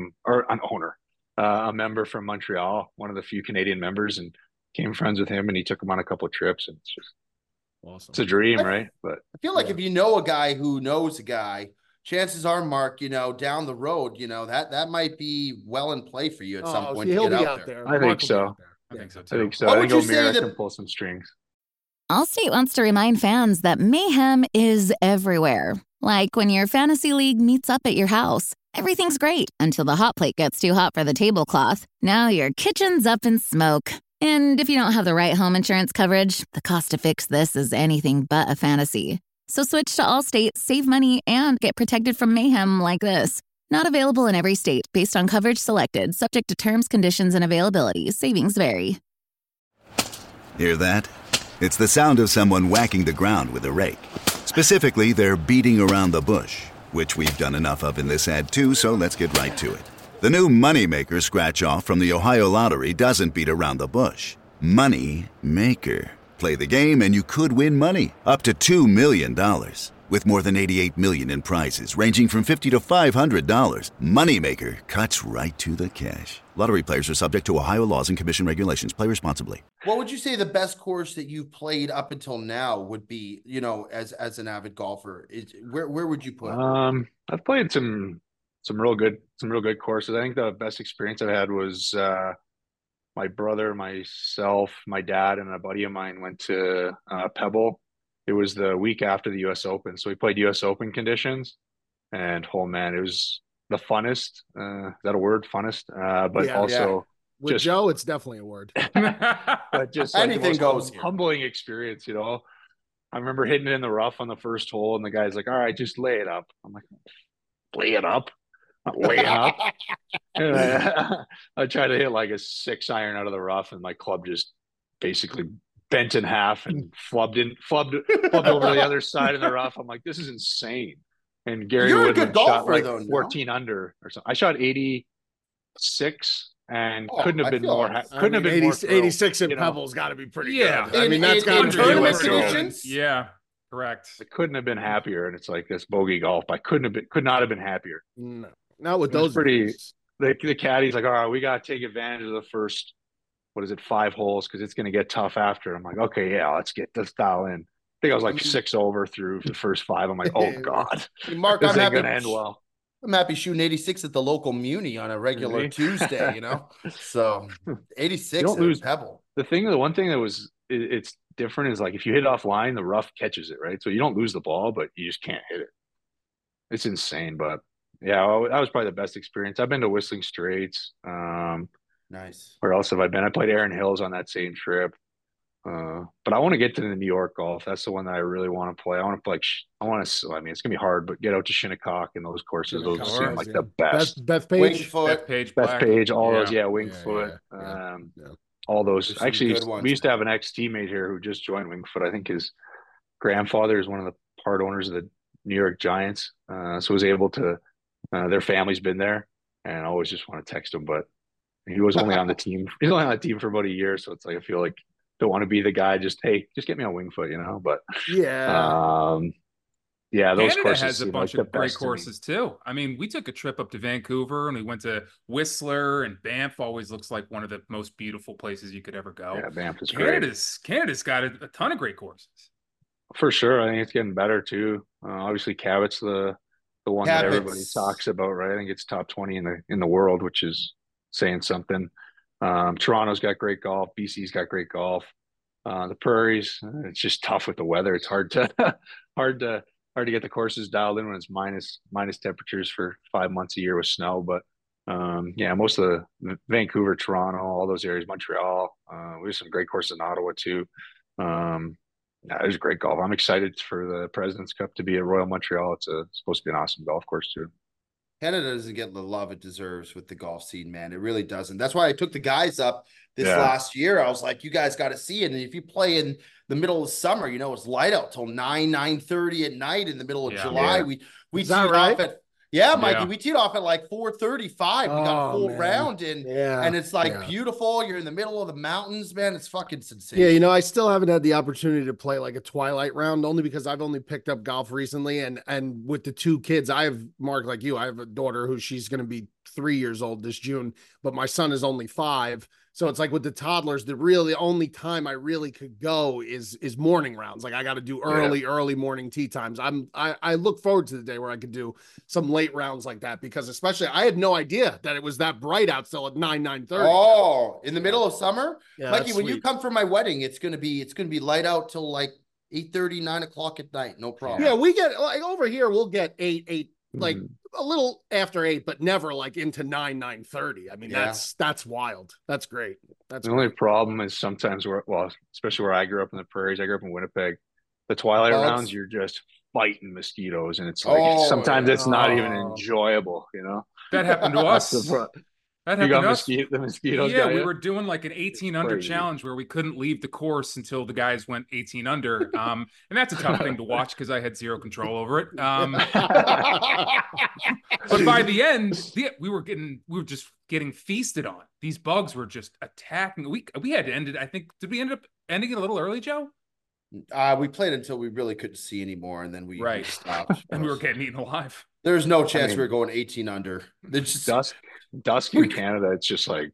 a member from Montreal, one of the few Canadian members, and became friends with him. And he took him on a couple of trips. And Awesome. it's a dream, right? But I feel like if you know a guy who knows a guy, chances are, Mark, down the road, that might be well in play for you at some point. He'll to be get out there. I think Mark will be so. out there. I think so I too. think so. What I would think you say O'Meara that- can pull some strings. Allstate wants to remind fans that mayhem is everywhere. Like when your fantasy league meets up at your house. Everything's great until the hot plate gets too hot for the tablecloth. Now your kitchen's up in smoke. And if you don't have the right home insurance coverage, the cost to fix this is anything but a fantasy. So switch to Allstate, save money, and get protected from mayhem like this. Not available in every state based on coverage selected, subject to terms, conditions, and availability. Savings vary. Hear that? It's the sound of someone whacking the ground with a rake. Specifically, they're beating around the bush, which we've done enough of in this ad too, so let's get right to it. The new Moneymaker scratch-off from the Ohio Lottery doesn't beat around the bush. Money Maker. Play the game and you could win money, up to $2 million. With more than $88 million in prizes, ranging from $50 to $500, Moneymaker cuts right to the cash. Lottery players are subject to Ohio laws and commission regulations. Play responsibly. What would you say the best course that you've played up until now would be, as an avid golfer? Where would you put it? I've played some real good courses. I think the best experience I've had was my brother, myself, my dad, and a buddy of mine went to Pebble. It was the week after the U.S. Open, so we played U.S. Open conditions, and it was the funnest. Is that a word? Funnest, but Yeah. also With just- Joe, it's definitely a word. but just like Anything the most goes here. humbling experience. I remember hitting it in the rough on the first hole, and the guy's like, "All right, just lay it up." I'm like, "Lay it up." Not laying up. And I tried to hit like a 6-iron out of the rough, and my club just basically bent in half and flubbed over to the other side of the rough. I'm like, this is insane. And Gary You're a Woodland good golfer, shot like though, no? 14 under or something. I shot 86 and Oh, couldn't have I been feel more. like- Couldn't have been more thrilled, 86 in you know? Pebbles got to be pretty Yeah. good. I mean, that's In- got in to tournament be conditions? Yeah, correct. I couldn't have been happier. And it's like this bogey golf. I could not have been happier. No, not with It was those pretty- views. The caddy's like, all right, we got to take advantage of the first, 5 holes because it's going to get tough after. I'm like, okay, yeah, let's dial in. I think I was like 6 over through the first 5. I'm like, oh God, Mark, this I'm ain't happy. gonna end well. I'm happy shooting 86 at the local Muni on a regular Really? Tuesday, you know? So 86 You don't at lose- Pebble. The one thing that was it's different is like if you hit offline, the rough catches it, right? So you don't lose the ball, but you just can't hit it. It's insane, but yeah, that was probably the best experience. I've been to Whistling Straits. Nice. Where else have I been? I played Erin Hills on that same trip. But I want to get to the New York golf. That's the one that I really want to play. I want to play. I mean, it's gonna be hard, but get out to Shinnecock and those courses. Those Shinnecock, seem like yeah. the best. Beth Page. Wingfoot. Page Best Black. page, all those, Yeah. Wingfoot. Yeah. All those. There's some Actually, good ones, we used to man. have an ex-teammate here who just joined Wingfoot. I think his grandfather is one of the part owners of the New York Giants. So was able to. Their family's been there, and I always just want to text him, but he was only on the team. He's only on the team for about a year, so it's like I feel like don't want to be the guy. Just get me on Wingfoot, you know. But Yeah. yeah, those Canada courses has a seem bunch like of the great best to me. courses too. I mean, we took a trip up to Vancouver and we went to Whistler, and Banff always looks like one of the most beautiful places you could ever go. Yeah, Banff is great. Canada's got a ton of great courses. For sure. I think it's getting better too. Obviously Cabot's the one that everybody Cabot's- talks about, right? I think it's top 20 in the world, which is saying something. Toronto's got great golf. BC's got great golf. The Prairies, it's just tough with the weather. It's hard to hard to get the courses dialed in when it's minus temperatures for 5 months a year with snow. But yeah, most of the Vancouver, Toronto, all those areas, Montreal. We have some great courses in Ottawa too. Yeah, there's great golf. I'm excited for the President's Cup to be at Royal Montreal. It's supposed to be an awesome golf course too. Canada doesn't get the love it deserves with the golf scene, man. It really doesn't. That's why I took the guys up this Yeah. last year. I was like, you guys got to see it. And if you play in the middle of summer, you know, it's light out till 9:30 at night in the middle of Yeah. July. Yeah. We Is that teed right? off at Mikey, Yeah. we teed off at like 4:35. We got a full man. round in, Yeah. and it's like Yeah. beautiful. You're in the middle of the mountains, man. It's fucking sensational. Yeah, you know, I still haven't had the opportunity to play like a twilight round only because I've only picked up golf recently, and with the 2 kids, I have Mark like you. I have a daughter who she's going to be 3 years old this June, but my son is only 5. So it's like with the toddlers, the only time I really could go is morning rounds. Like I got to do early morning tee times. I look forward to the day where I could do some late rounds like that because especially I had no idea that it was that bright out still at 9:30. Oh, in the middle of summer, Yeah, Mikey. that's When you sweet. come for my wedding, it's gonna be light out till like 8:30, 9 o'clock at night. No problem. Yeah, we get like over here, we'll get 8, like Mhm. a little after 8, but never like into 9:30. I mean, Yeah. that's wild. That's great. That's The only great. problem is sometimes especially where I grew up in the Prairies, I grew up in Winnipeg. The twilight Bugs. rounds, you're just fighting mosquitoes, and it's like Oh, sometimes yeah. it's not even Oh. enjoyable, you know. That happened to That's us. the pro- That You happened got to us. the mosquitoes. Yeah, got we you? were doing like an 18 under Crazy. challenge where we couldn't leave the course until the guys went 18 under. And that's a tough thing to watch because I had zero control over it. But by the end, we were just getting feasted on. These bugs were just attacking. We had to end it. I think, did we end up ending it a little early, Joe? We played until we really couldn't see anymore, and then we Right. stopped. And we were getting eaten alive. There's no chance mean- we were going 18 under. It's just dusk in Canada. It's just like,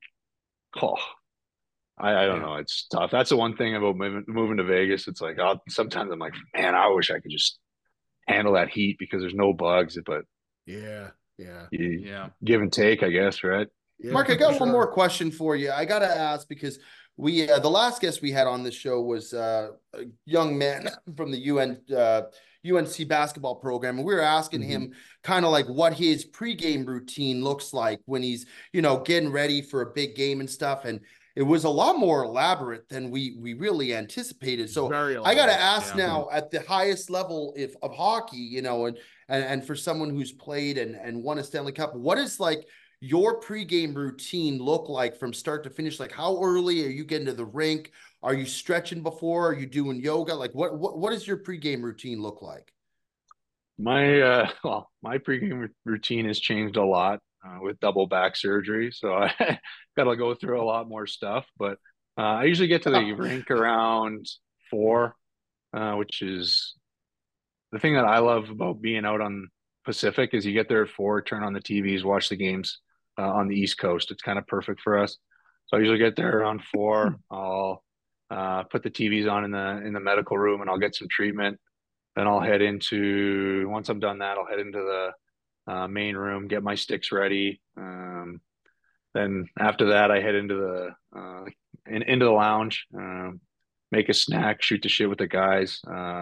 I don't know. It's tough. That's the one thing about moving to Vegas. It's like sometimes I'm like, man, I wish I could just handle that heat because there's no bugs. But Yeah. Yeah. give and take, I guess, right? Mark, I got one more question for you. I got to ask because we the last guest we had on this show was a young man from the UNC basketball program, and we were asking him kind of like what his pregame routine looks like when he's, getting ready for a big game and stuff. And it was a lot more elaborate than we really anticipated. So Very I got to elaborate, ask yeah. now at the highest level of hockey, and for someone who's played and won a Stanley Cup, what is like your pregame routine look like from start to finish? Like how early are you getting to the rink? Are you stretching before? Are you doing yoga? Like what does your pregame routine look like? My pregame routine has changed a lot with double back surgery, so I got to go through a lot more stuff. But I usually get to the rink around 4, which is the thing that I love about being out on Pacific is you get there at 4, turn on the TVs, watch the games on the East Coast. It's kind of perfect for us. So I usually get there around 4. I'll put the TVs on in the medical room, and I'll get some treatment. Then I'll head into once I'm done that, I'll head into the main room, get my sticks ready. Then after that, I head into the lounge, make a snack, shoot the shit with the guys,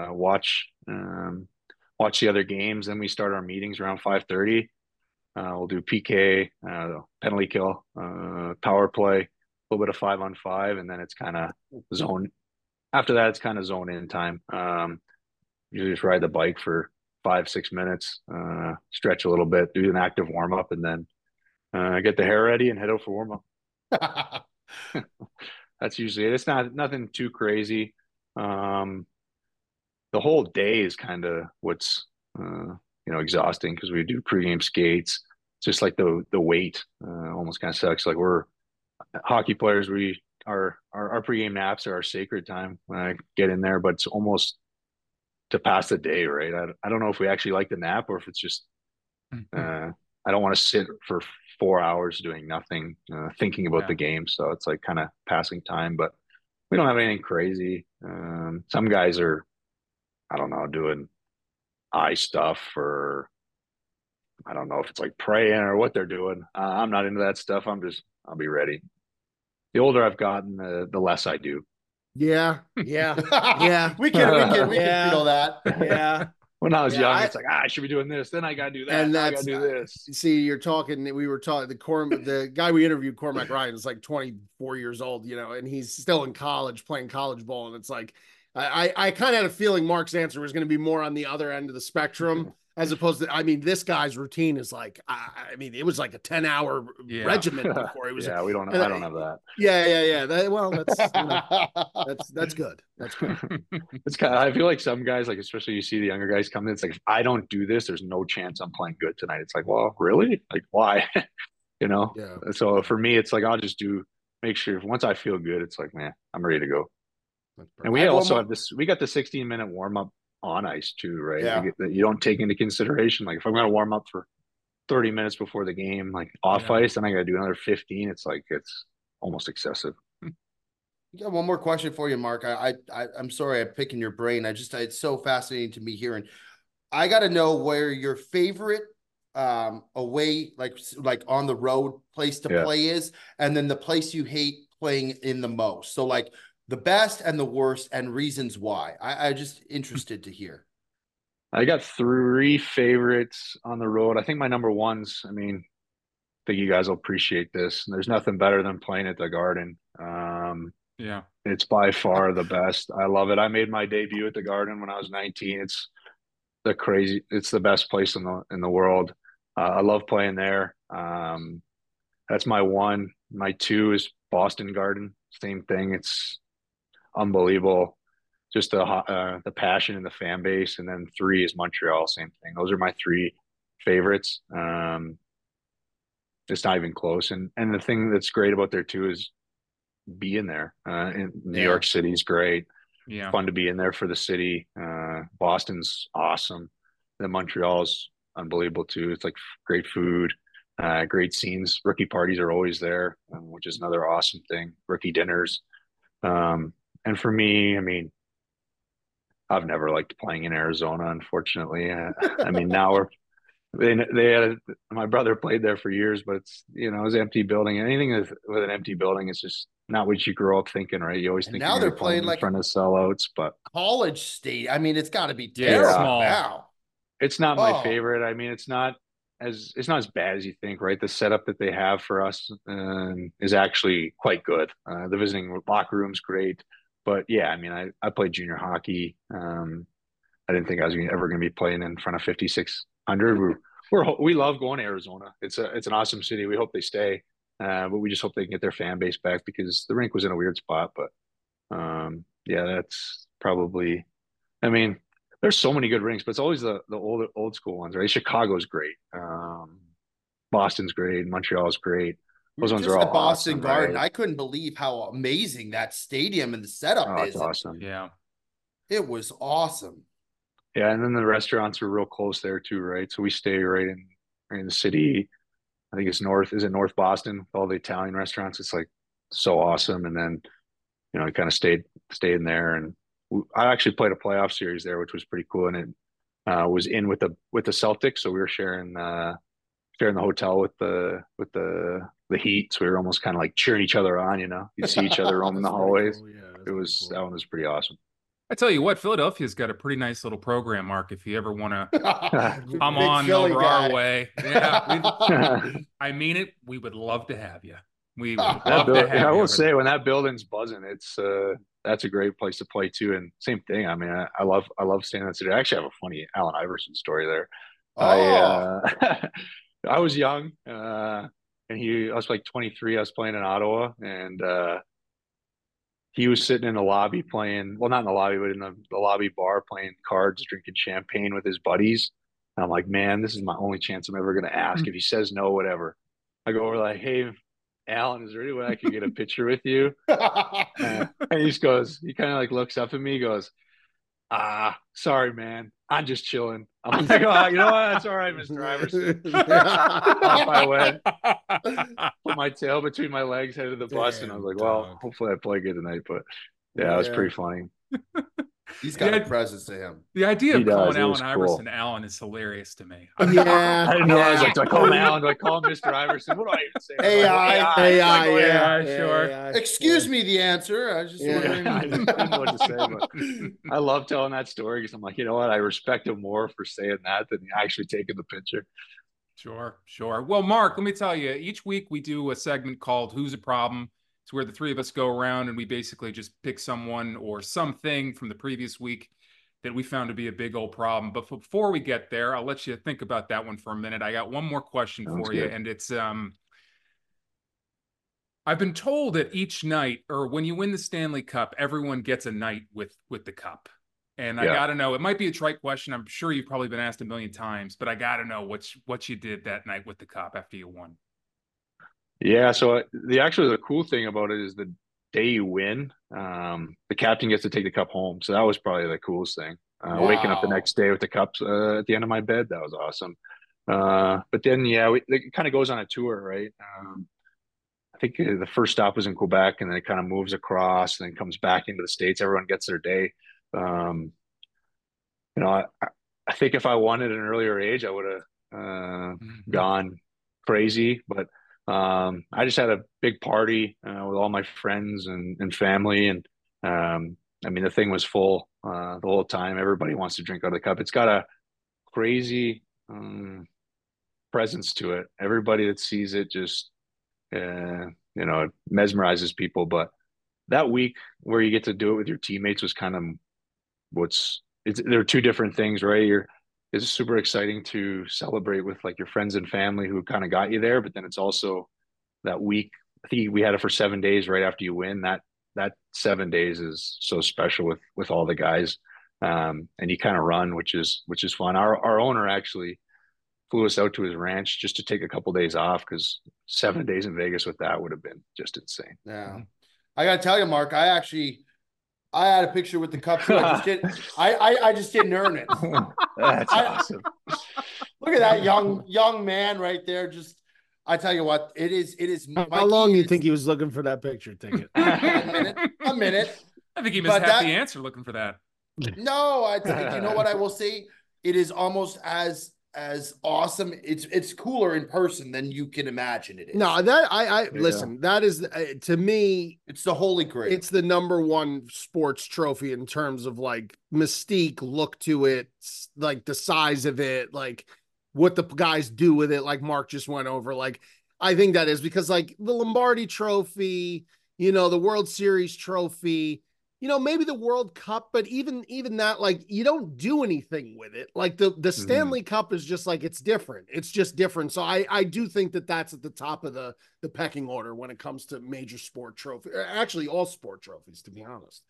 watch the other games. Then we start our meetings around 5:30. We'll do PK, penalty kill, power play, a little bit of 5-on-5, and then it's kind of zone. After that, it's kind of zone in time. Usually just ride the bike for 5-6 minutes, stretch a little bit, do an active warm up, and then get the hair ready and head out for warm up. That's usually it. It's nothing too crazy. The whole day is kind of what's exhausting because we do pregame skates. It's just like the weight almost kind of sucks. Like we're hockey players, our pregame naps are our sacred time when I get in there, but it's almost to pass the day, right? I don't know if we actually like the nap or if it's just I don't want to sit for 4 hours doing nothing, thinking about the game. So it's like kind of passing time, but we don't have anything crazy. Some guys are, I don't know, doing eye stuff or I don't know if it's like praying or what they're doing. I'm not into that stuff. I'll be ready. The older I've gotten, the less I do. Yeah. Yeah. We can feel that. Yeah. When I was young, it's like, I should be doing this. Then I got to do that. And I got to do this. See, we were talking, the guy we interviewed, Cormac Ryan, is like 24 years old, and he's still in college playing college ball. And it's like, I kind of had a feeling Mark's answer was going to be more on the other end of the spectrum. As opposed to, this guy's routine is like, it was like a 10-hour regimen before he was. I don't have that. Yeah. That's good. That's good. It's kind of, I feel like some guys, like, especially you see the younger guys come in, it's like, if I don't do this, there's no chance I'm playing good tonight. It's like, well, really? Like, why? Yeah. So for me, it's like, I'll just make sure once I feel good, it's like, man, I'm ready to go. And we also have we got the 16-minute warm up on ice too, right? Yeah. That you don't take into consideration. Like if I'm going to warm up for 30 minutes before the game, like off ice, then I got to do another 15. It's like, it's almost excessive. Got one more question for you, Mark. I'm sorry I'm picking your brain. It's so fascinating to me hearing. I got to know where your favorite away, like on the road place to play is, and then the place you hate playing in the most. So like the best and the worst and reasons why. I just interested to hear. I got 3 favorites on the road. I think my number one's, I think you guys will appreciate this. There's nothing better than playing at the Garden. It's by far the best. I love it. I made my debut at the Garden when I was 19. It's the best place in the world. I love playing there. That's my one. My 2 is Boston Garden. Same thing. It's unbelievable. Just the passion and the fan base. And then 3 is Montreal. Same thing. Those are my 3 favorites. It's not even close. And the thing that's great about there too is being there. In New York City is great. Yeah. Fun to be in there for the city. Boston's awesome. Then Montreal's unbelievable too. It's like great food, great scenes. Rookie parties are always there, which is another awesome thing. Rookie dinners. And for me, I've never liked playing in Arizona, unfortunately. Now my brother played there for years, but it's, it was an empty building. Anything with an empty building is just not what you grow up thinking, right? You always think now they're playing like in front of sellouts, but college state. It's got to be terrible now. It's not my favorite. It's not as bad as you think, right? The setup that they have for us is actually quite good. The visiting locker room's great. But yeah, I played junior hockey. I didn't think I was ever going to be playing in front of 5,600. We love going to Arizona. It's an awesome city. We hope they stay, but we just hope they can get their fan base back because the rink was in a weird spot. But that's probably. There's so many good rinks, but it's always the old school ones, right? Chicago's great. Boston's great. Montreal's great. We Those were ones just are at all Boston awesome, Garden. right? I couldn't believe how amazing that stadium and the setup Oh, it's is. awesome. Yeah. It was awesome. Yeah, and then the restaurants are real close there too, right? So we stay right in the city. I think it's north. Is it North Boston? With all the Italian restaurants. It's like so awesome. And then I kind of stayed in there, and I actually played a playoff series there, which was pretty cool. And it was in with the Celtics, so we were sharing the hotel with the Heat. So we were almost kind of like cheering each other on. You'd see each other roaming the That's pretty hallways. cool. Yeah, that's It pretty was cool. that one was pretty awesome. I tell you what, Philadelphia's got a pretty nice little program, Mark. If you ever want to come Big on Philly over guy. our way, yeah, I mean it. We would love to have you. We would That love to have I you. will over say there. when that building's buzzing, it's that's a great place to play too. And same thing. I mean, I love staying in that city. I actually have a funny Allen Iverson story there. Oh, I was young, and I was like 23. I was playing in Ottawa, and he was sitting in the lobby playing, well, not in the lobby, but in the lobby bar playing cards, drinking champagne with his buddies. And I'm like, man, this is my only chance I'm ever going to ask. If he says no, whatever. I go over like, hey, Alan, is there any way I could get a picture with you? And he kind of like looks up at me, goes, sorry, man. I'm just chilling. I'm like, oh, you know what? That's all right, Mr. Iverson. Off I went, put my tail between my legs, headed to the bus, and I was like, well, Dog. hopefully I play good tonight. But yeah, it was pretty funny. he's got Yeah. a presence to him. The idea He of calling does. It was Allen cool. Iverson Allen is hilarious to me. I Yeah, didn't know. I was like, do I call him Alan? Do I call him Mr. Iverson? What do I even say? AI. AI, Oh, yeah, yeah, sure. yeah. Excuse me, the answer. I was just Yeah. wondering. I didn't know what to say, but I love telling that story because I'm like, you know what? I respect him more for saying that than actually taking the picture. Sure. Well, Mark, let me tell you, each week we do a segment called Who's a Problem? It's where the three of us go around and we basically just pick someone or something from the previous week that we found to be a big old problem. But before we get there, I'll let you think about that one for a minute. I got one more question Sounds for you, good. and it's I've been told that each night, or when you win the Stanley Cup, everyone gets a night with the cup. And I Yeah. got to know, it might be a trite question. I'm sure you've probably been asked a million times, but I got to know what you did that night with the cup after you won. Yeah. So the cool thing about it is the day you win, the captain gets to take the cup home. So that was probably the coolest thing. Waking up the Wow. next day with the cups at the end of my bed, that was awesome. But then, yeah, it kind of goes on a tour, right? I think the first stop was in Quebec, and then it kind of moves across and then comes back into the States. Everyone gets their day. Um, I think if I won at an earlier age, I would have gone crazy. But I just had a big party with all my friends and family, and I mean the thing was full the whole time. Everybody wants to drink out of the cup. It's got a crazy presence to it. Everybody that sees it just it mesmerizes people. But that week where you get to do it with your teammates was kind of they're two different things, right? It's super exciting to celebrate with like your friends and family who kind of got you there, but then it's also that week. I think we had it for 7 days right after you win. That 7 days is so special with all the guys, and you kind of run, which is fun. Our owner actually flew us out to his ranch just to take a couple days off because 7 days in Vegas with that would have been just insane. Yeah. I gotta tell you, Mark, I had a picture with the cup too. I just didn't earn it. That's awesome. Look at that young man right there. Just I tell you what, it is How long do you think he was looking for that picture ticket? a minute. I think he missed But half that- the answer looking for that. No, you know what I will say? It is almost as awesome. It's cooler in person than you can imagine it is. No, listen, that is to me, It's the holy grail. it's the number one sports trophy in terms of like mystique, look to it, like the size of it, like what the guys do with it, like Mark just went over. Like, I think that is because like the Lombardi trophy, the World Series trophy, maybe the World Cup, but even that, like, you don't do anything with it. Like the Stanley Cup is just like, it's different. It's just different. So I do think that that's at the top of the pecking order when it comes to major sport trophy, actually all sport trophies, to be honest.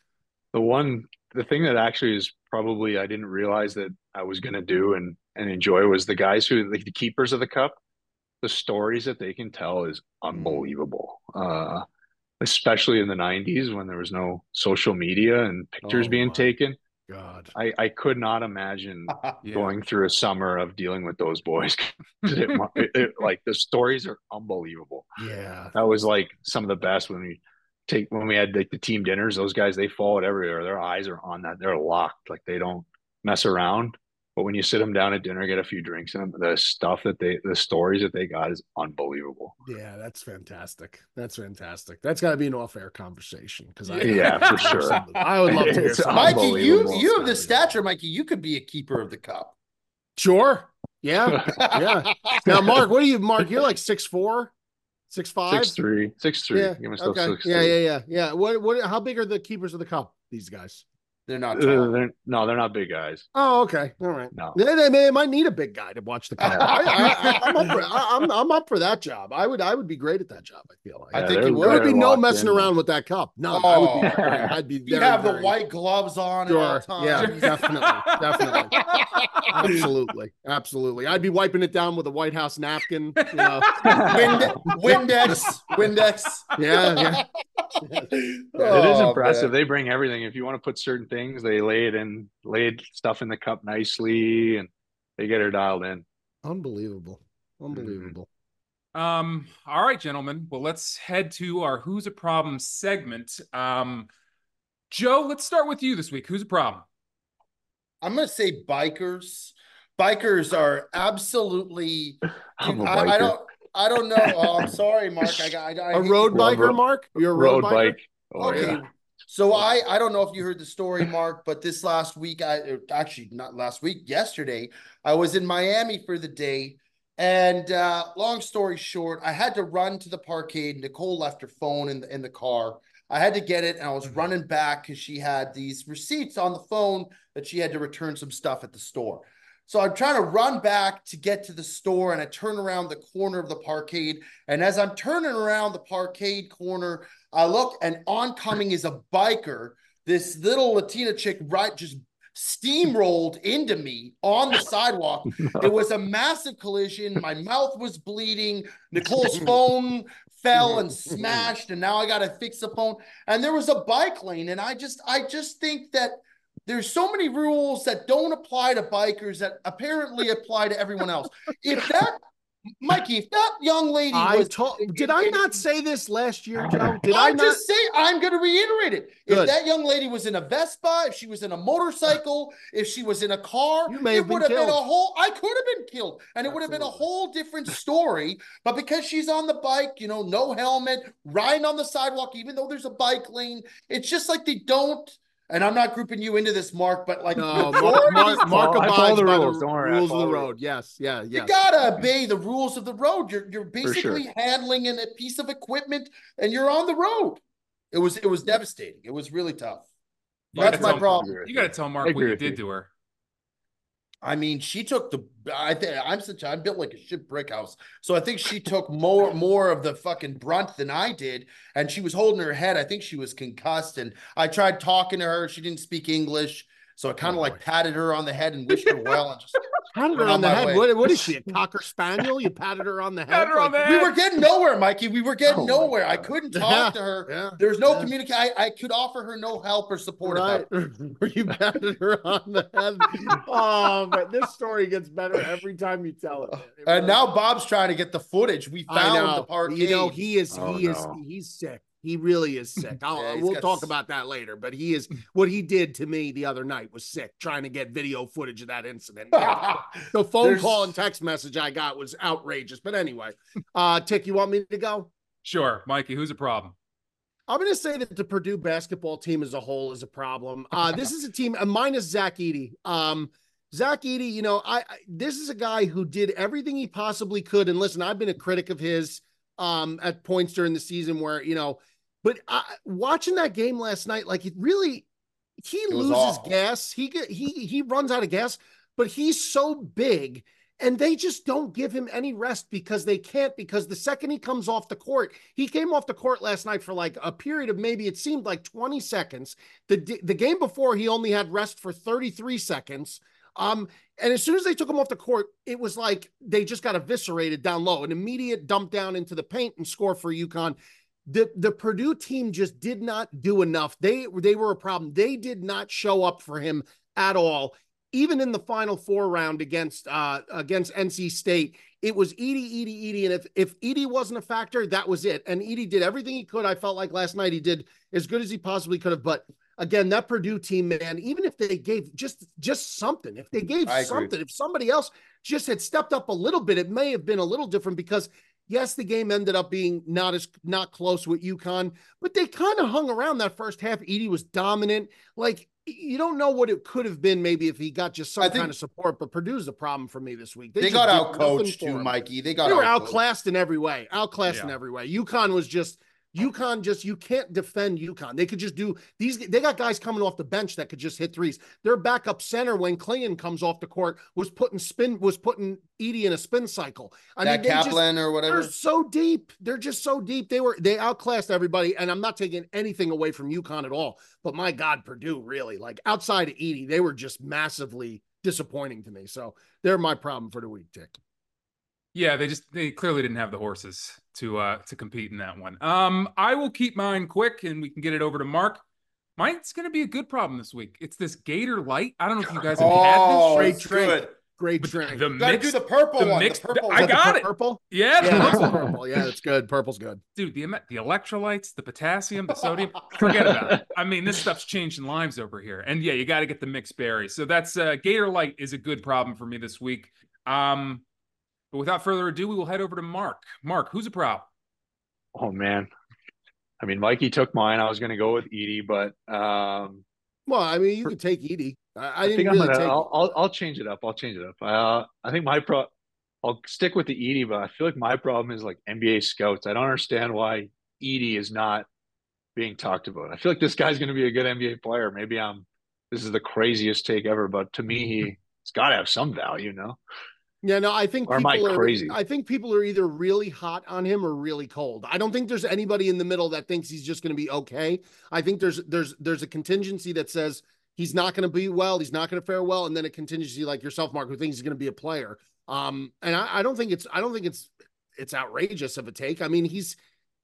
The thing that actually is probably I didn't realize that I was going to do and enjoy was the guys who like the keepers of the cup. The stories that they can tell is unbelievable. Especially in the 90s when there was no social media and pictures being taken. God, I could not imagine Yeah. going through a summer of dealing with those boys. Like the stories are unbelievable. yeah. That was like some of the best when we had like the team dinners. Those guys, they followed everywhere. Their eyes are on that. They're locked. Like they don't mess around. But when you sit them down at dinner, get a few drinks, and the stories that they got is unbelievable. Yeah, that's fantastic. That's fantastic. That's got to be an off-air conversation because Yeah, for sure. I would love to hear It's some. Mikey, unbelievable. you have the stature, Mikey. You could be a keeper of the cup. Sure. Yeah. Yeah. Now, Mark, what are you? Mark, you're like 6'4", 6'5"? 6'3", 6'3". Yeah. Give myself Okay. 6'3". Yeah. What? How big are the keepers of the cup? These guys? They're not tall. They're not big guys. Oh, okay. All right. No. They might need a big guy to watch the cup. I'm up for that job. I would be great at that job. I feel like. I think you There would be no locked messing in. around with that cup. No, Oh. I'd be. You Very, have the very- white gloves on at all Sure. times. Yeah, definitely. Absolutely. I'd be wiping it down with a White House napkin. You know. Windex. Yeah. It is Oh, impressive. man. They bring everything. If you want to put certain things, they laid stuff in the cup nicely, and they get her dialed in. Unbelievable. All right, gentlemen. Well, let's head to our Who's a Problem segment. Joe, let's start with you this week. Who's a problem? I'm going to say bikers. Bikers are absolutely. I'm Dude, a I biker. don't know. Oh, I'm sorry, Mark. I A road biker, Mark? You're a road biker? bike. Oh, Okay. yeah. So I don't know if you heard the story, Mark, but this last week, actually not last week, yesterday, I was in Miami for the day. And long story short, I had to run to the parkade. Nicole left her phone in the car. I had to get it, and I was running back because she had these receipts on the phone that she had to return some stuff at the store. So I'm trying to run back to get to the store, and I turn around the corner of the parkade. And as I'm turning around the parkade corner, I look, and oncoming is a biker. This little Latina chick just steamrolled into me on the sidewalk. It was a massive collision. My mouth was bleeding. Nicole's phone fell and smashed, and now I got to fix the phone. And there was a bike lane, and I just think that there's so many rules that don't apply to bikers that apparently apply to everyone else. Mikey, if that young lady did I not say this last year, Joe? I'm going to reiterate it. Good. If that young lady was in a Vespa, if she was in a motorcycle, if she was in a car, You may have been would have been killed. I could have been killed, and it would have been a whole different story. But because she's on the bike, no helmet, riding on the sidewalk, even though there's a bike lane, it's just like they don't. And I'm not grouping you into this, Mark, but like No, majority- Mark I abides follow the by rules. the Don't worry, I rules of follow the the road. Yes. You gotta obey the rules of the road. You're basically sure. handling a piece of equipment, and you're on the road. It was devastating. It was really tough. You That's gotta my tell- problem. You got to tell Mark I what you agree with did you. to her. I mean, she took I'm built like a shit brick house. So I think she took more of the fucking brunt than I did. And she was holding her head. I think she was concussed. And I tried talking to her. She didn't speak English. So I kind of like patted her on the head and wished her well. And just Patted her went on on the my head. way. What is she, a cocker spaniel? You patted her on the head? Patted her on the we head. were getting nowhere, Mikey. We were getting Oh my nowhere. I God. couldn't talk to her. Yeah. There's no Yeah. communication. I could offer her no help or support. Right. Where you patted her on the head. Oh, but this story gets better every time you tell it. And now Bob's trying to get the footage. We I found know. the parkade. He's sick. He really is sick. Yeah, he's We'll got talk about that later, but what he did to me the other night was sick, trying to get video footage of that incident. The phone There's- call and text message I got was outrageous. But anyway, Tick, you want me to go? Sure, Mikey, who's a problem? I'm going to say that the Purdue basketball team as a whole is a problem. This is a team minus Zach Edey. Zach Edey, this is a guy who did everything he possibly could. And listen, I've been a critic of his at points during the season where, but watching that game last night, like he was loses awful. gas. He runs out of gas, but he's so big And they just don't give him any rest because they can't, because the second he comes off the court, he came off the court last night for like a period of maybe it seemed like 20 seconds. The game before, he only had rest for 33 seconds. And as soon as they took him off the court, it was like they just got eviscerated down low, an immediate dump down into the paint and score for UConn. The Purdue team just did not do enough. They were a problem. They did not show up for him at all. Even in the Final Four round against NC State, it was Edey. And if Edey wasn't a factor, that was it. And Edey did everything he could. I felt like last night he did as good as he possibly could have. But again, that Purdue team, man, even if they gave just something, if they gave something, if somebody else just had stepped up a little bit, it may have been a little different because yes, the game ended up being not close with UConn, but they kind of hung around that first half. Edey was dominant. Like, you don't know what it could have been maybe if he got just some kind of support, but Purdue's the problem for me this week. They got out-coached too, Mikey. They were outclassed in every way. In every way. UConn was just, you can't defend UConn. They could just do these. They got guys coming off the bench that could just hit threes. Their backup center, when Klingon comes off the court, was putting Edey in a spin cycle. I mean, Kaplan or whatever. They're so deep. They're just so deep. They outclassed everybody. And I'm not taking anything away from UConn at all. But my God, Purdue really, like outside of Edey, they were just massively disappointing to me. So they're my problem for the week, Dick. Yeah, they clearly didn't have the horses to compete in that one. I will keep mine quick and we can get it over to Mark. Mine's going to be a good problem this week. It's this Gator Light. I don't know if you guys have had this. Great drink. You gotta do the purple one. Mixed, the purple I got it. Purple? Yeah, purple. Yeah, it's good. Purple's good. Dude, the electrolytes, the potassium, the sodium, forget about it. I mean, this stuff's changing lives over here. And yeah, you got to get the mixed berry. So that's Gator Light is a good problem for me this week. But without further ado, we will head over to Mark. Mark, who's a problem? Oh, man. I mean, Mikey took mine. I was going to go with Edey, but well, I mean, you could take Edey. I think didn't really I'll change it up. I think I'll stick with the Edey, but I feel like my problem is like NBA scouts. I don't understand why Edey is not being talked about. I feel like this guy's going to be a good NBA player. Maybe this is the craziest take ever, but to me, he's got to have some value, no? Yeah, no, I think crazy? I think people are either really hot on him or really cold. I don't think there's anybody in the middle that thinks he's just going to be okay. I think there's a contingency that says he's not going to be well, he's not going to fare well, and then a contingency like yourself, Mark, who thinks he's going to be a player. And I don't think it's outrageous of a take. I mean, he's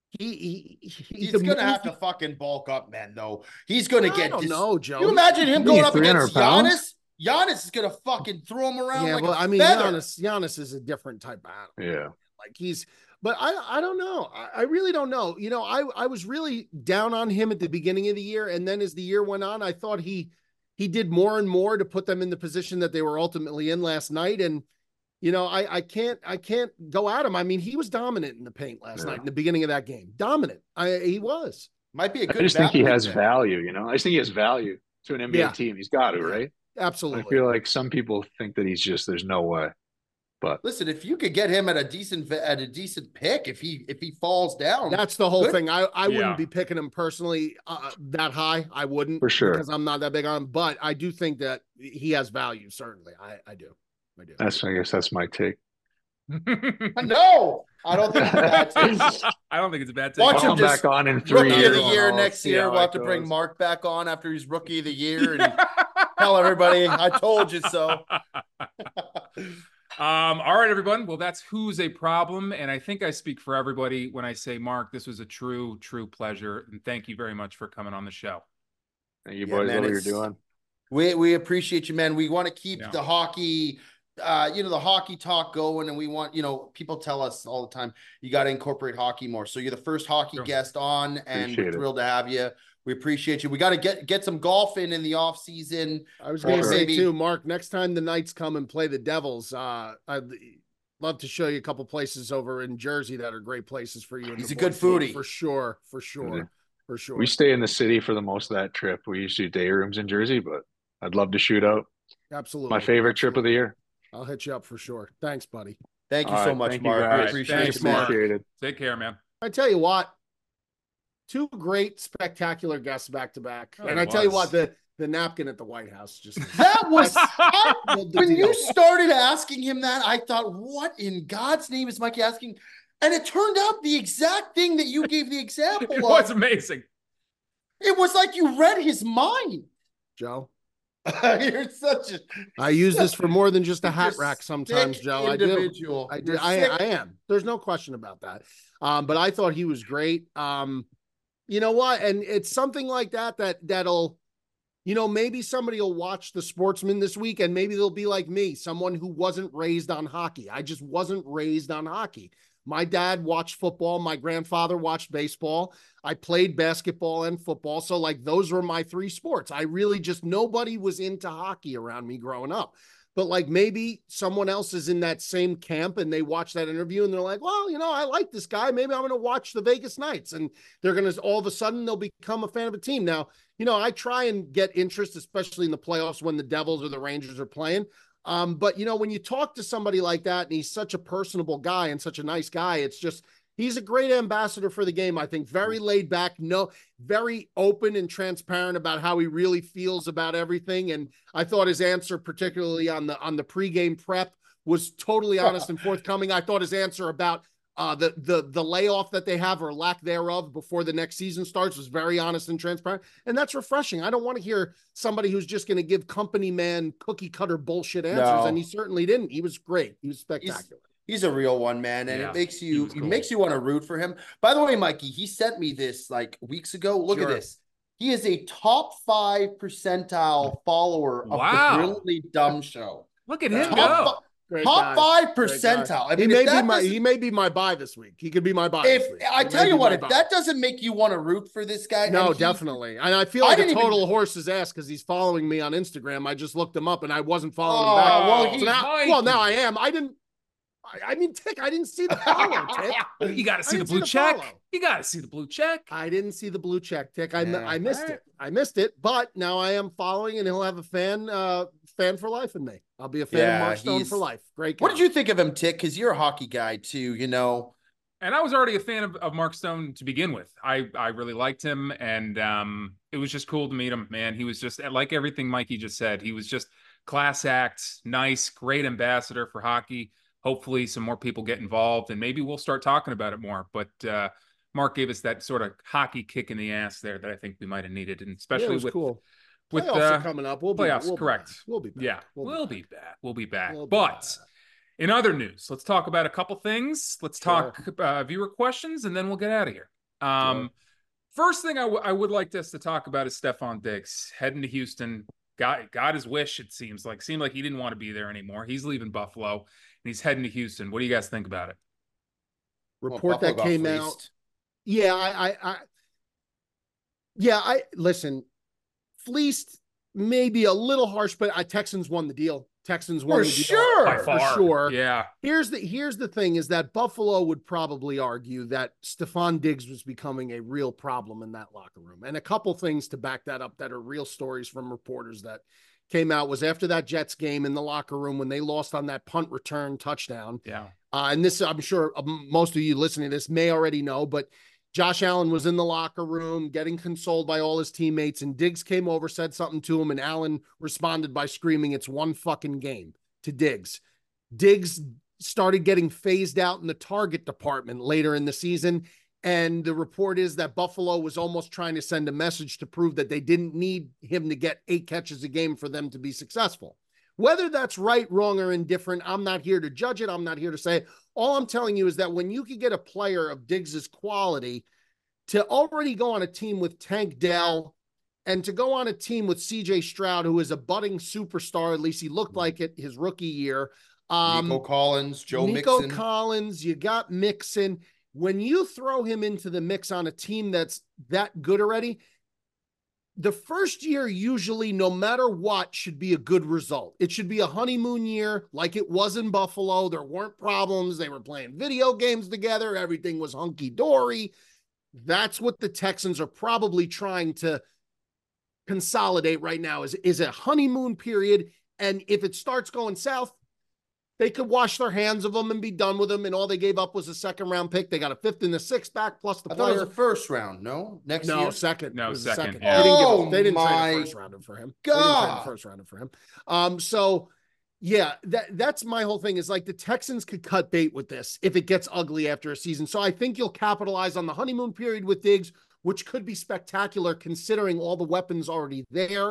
going to have to fucking bulk up, man. Though he's going to get. I don't know, Joe. You imagine him going up against Giannis? Giannis is gonna fucking throw him around. Yeah, like I mean, Giannis is a different type of animal. Yeah, like but I don't know. I really don't know. You know, I was really down on him at the beginning of the year, and then as the year went on, I thought he did more and more to put them in the position that they were ultimately in last night. And you know, I can't go at him. I mean, he was dominant in the paint last night in the beginning of that game. Dominant. He was. Might be a good. I just think he has value. You know, I just think he has value to an NBA team. He's got to, right? Absolutely. I feel like some people think that there's no way. But listen, if you could get him at a decent pick, if he falls down, that's the whole thing. I wouldn't be picking him personally that high. I wouldn't for sure because I'm not that big on him. But I do think that he has value. Certainly, I do. I guess that's my take. No, I don't think it's a bad take. I don't think it's a bad take. Watch him back on in 3 years. Rookie of the year next year. We'll have to bring Mark back on after he's rookie of the year and tell everybody I told you so. All right, everyone. Well, that's who's a problem, and I think I speak for everybody when I say, Mark, this was a true pleasure, and thank you very much for coming on the show. Thank you, boys. Man, what you're doing. We appreciate you, man. We want to keep the hockey. The hockey talk going, and we want, people tell us all the time, you got to incorporate hockey more. So you're the first hockey guest on, and we're thrilled to have you. We appreciate you. We got to get some golf in the off season. I was going to say too, Mark, next time the Knights come and play the Devils, I'd love to show you a couple places over in Jersey that are great places for you. He's a good foodie. For sure. We stay in the city for the most of that trip. We used to do day rooms in Jersey, but I'd love to shoot out. Absolutely. My favorite trip of the year. I'll hit you up for sure. Thanks, buddy. Thank you so much, Mark. I appreciate it, Mark. Take care, man. I tell you what, two great, spectacular guests back to back. And I tell you what, The napkin at the White House just That was the when deal. you started asking him that, I thought, what in God's name is Mikey asking? And it turned out the exact thing that you gave the example It of. was amazing. It was like you read his mind. Joe. You're such a I use this for more than just a hat You're rack sometimes, sick Joe. individual. I do. You're I sick. am. There's no question about that. But I thought he was great. You know what? And it's something like that'll, maybe somebody will watch The Sportsman this week and maybe they'll be like me, someone who wasn't raised on hockey. I just wasn't raised on hockey. My dad watched football. My grandfather watched baseball. I played basketball and football. So like those were my three sports. I really just, nobody was into hockey around me growing up. But like maybe someone else is in that same camp and they watch that interview and they're like, well, I like this guy. Maybe I'm going to watch the Vegas Knights. And they're going to, all of a sudden they'll become a fan of a team. Now, I try and get interest, especially in the playoffs when the Devils or the Rangers are playing. But when you talk to somebody like that and he's such a personable guy and such a nice guy, it's just, he's a great ambassador for the game. I think very laid back, very open and transparent about how he really feels about everything. And I thought his answer, particularly on the pregame prep, was totally honest and forthcoming. I thought his answer about the layoff that they have or lack thereof before the next season starts was very honest and transparent. And that's refreshing. I don't want to hear somebody who's just going to give company man cookie cutter bullshit answers. No. And he certainly didn't. He was great. He was spectacular. He's a real one, man. And Yeah, it makes he you, was cool. it makes you want to root for him. By the way, Mikey, he sent me this like weeks ago. Look at Sure. this. He is a top 5 percentile follower of Wow. the Brilliantly Dumb Show. Look at him Top go. Great Top guy. 5 Great guy. percentile. I mean, He may be my buy this week. He could be my buy. this if week. I He tell may you be what, my if buy. that doesn't make you want to root for this guy, No, and he- definitely. And I feel I like a didn't total horse's ass because he's following me on Instagram. I just looked him up and I wasn't following him Oh, back. well, he- So now I am. I mean, Tick, I didn't see the follow, Tick. You got to see I the didn't blue the check. follow. You got to see the blue check. I didn't see the blue check, Tick. I Yeah. missed All right. it. I missed it. But now I am following, and he'll have a fan for life in me. I'll be a fan of Yeah, Mark Stone he's- for life. Great guy. What did you think of him, Tick? Because you're a hockey guy too, And I was already a fan of Mark Stone to begin with. I really liked him, and it was just cool to meet him, man. He was just like everything Mikey just said. He was just class act, nice, great ambassador for hockey. Hopefully some more people get involved, and maybe we'll start talking about it more. But Mark gave us that sort of hockey kick in the ass there that I think we might have needed, and Yeah, it especially was with cool. with Playoffs are coming up. We'll be correct. back. We'll be back. Yeah, We'll we'll be back. We'll be back. We'll be But back. in other news, let's talk about a couple things. Let's talk viewer questions, and then we'll get out of here. First thing I would like us to talk about is Stefan Diggs heading to Houston. Got his wish, it seemed like he didn't want to be there anymore. He's leaving Buffalo, and he's heading to Houston. What do you guys think about it? Report that came out. Yeah, I listen. Fleeced, maybe a little harsh, but Texans won the deal. Texans won For the deal. sure. By For far. sure. Yeah. Here's the thing is that Buffalo would probably argue that Stefan Diggs was becoming a real problem in that locker room. And a couple things to back that up that are real stories from reporters that came out was after that Jets game in the locker room when they lost on that punt return touchdown. Yeah. And this, I'm sure most of you listening to this may already know, but Josh Allen was in the locker room getting consoled by all his teammates, and Diggs came over, said something to him, and Allen responded by screaming, "It's one fucking game," to Diggs. Diggs started getting phased out in the target department later in the season, and the report is that Buffalo was almost trying to send a message to prove that they didn't need him to get 8 catches a game for them to be successful. Whether that's right, wrong, or indifferent, I'm not here to judge it. I'm not here to say it. All I'm telling you is that when you could get a player of Diggs's quality to already go on a team with Tank Dell and to go on a team with CJ Stroud, who is a budding superstar, at least he looked like it his rookie year. Nico Collins, Joe Nico Mixon. Collins, you got Mixon. When you throw him into the mix on a team that's that good already, the first year usually, no matter what, should be a good result. It should be a honeymoon year like it was in Buffalo. There weren't problems. They were playing video games together. Everything was hunky-dory. That's what the Texans are probably trying to consolidate right now is a honeymoon period. And if it starts going south, they could wash their hands of him and be done with him. And all they gave up was a 2nd-round pick. They got a 5th and a 6th back plus the I thought it player. was a first round. No, next No, year. second. No, It was a second. They didn't, Oh, they didn't trade my a first rounder for him. They didn't trade God. a first rounder for him. So yeah, that's my whole thing is like the Texans could cut bait with this if it gets ugly after a season. So I think you'll capitalize on the honeymoon period with Diggs, which could be spectacular considering all the weapons already there.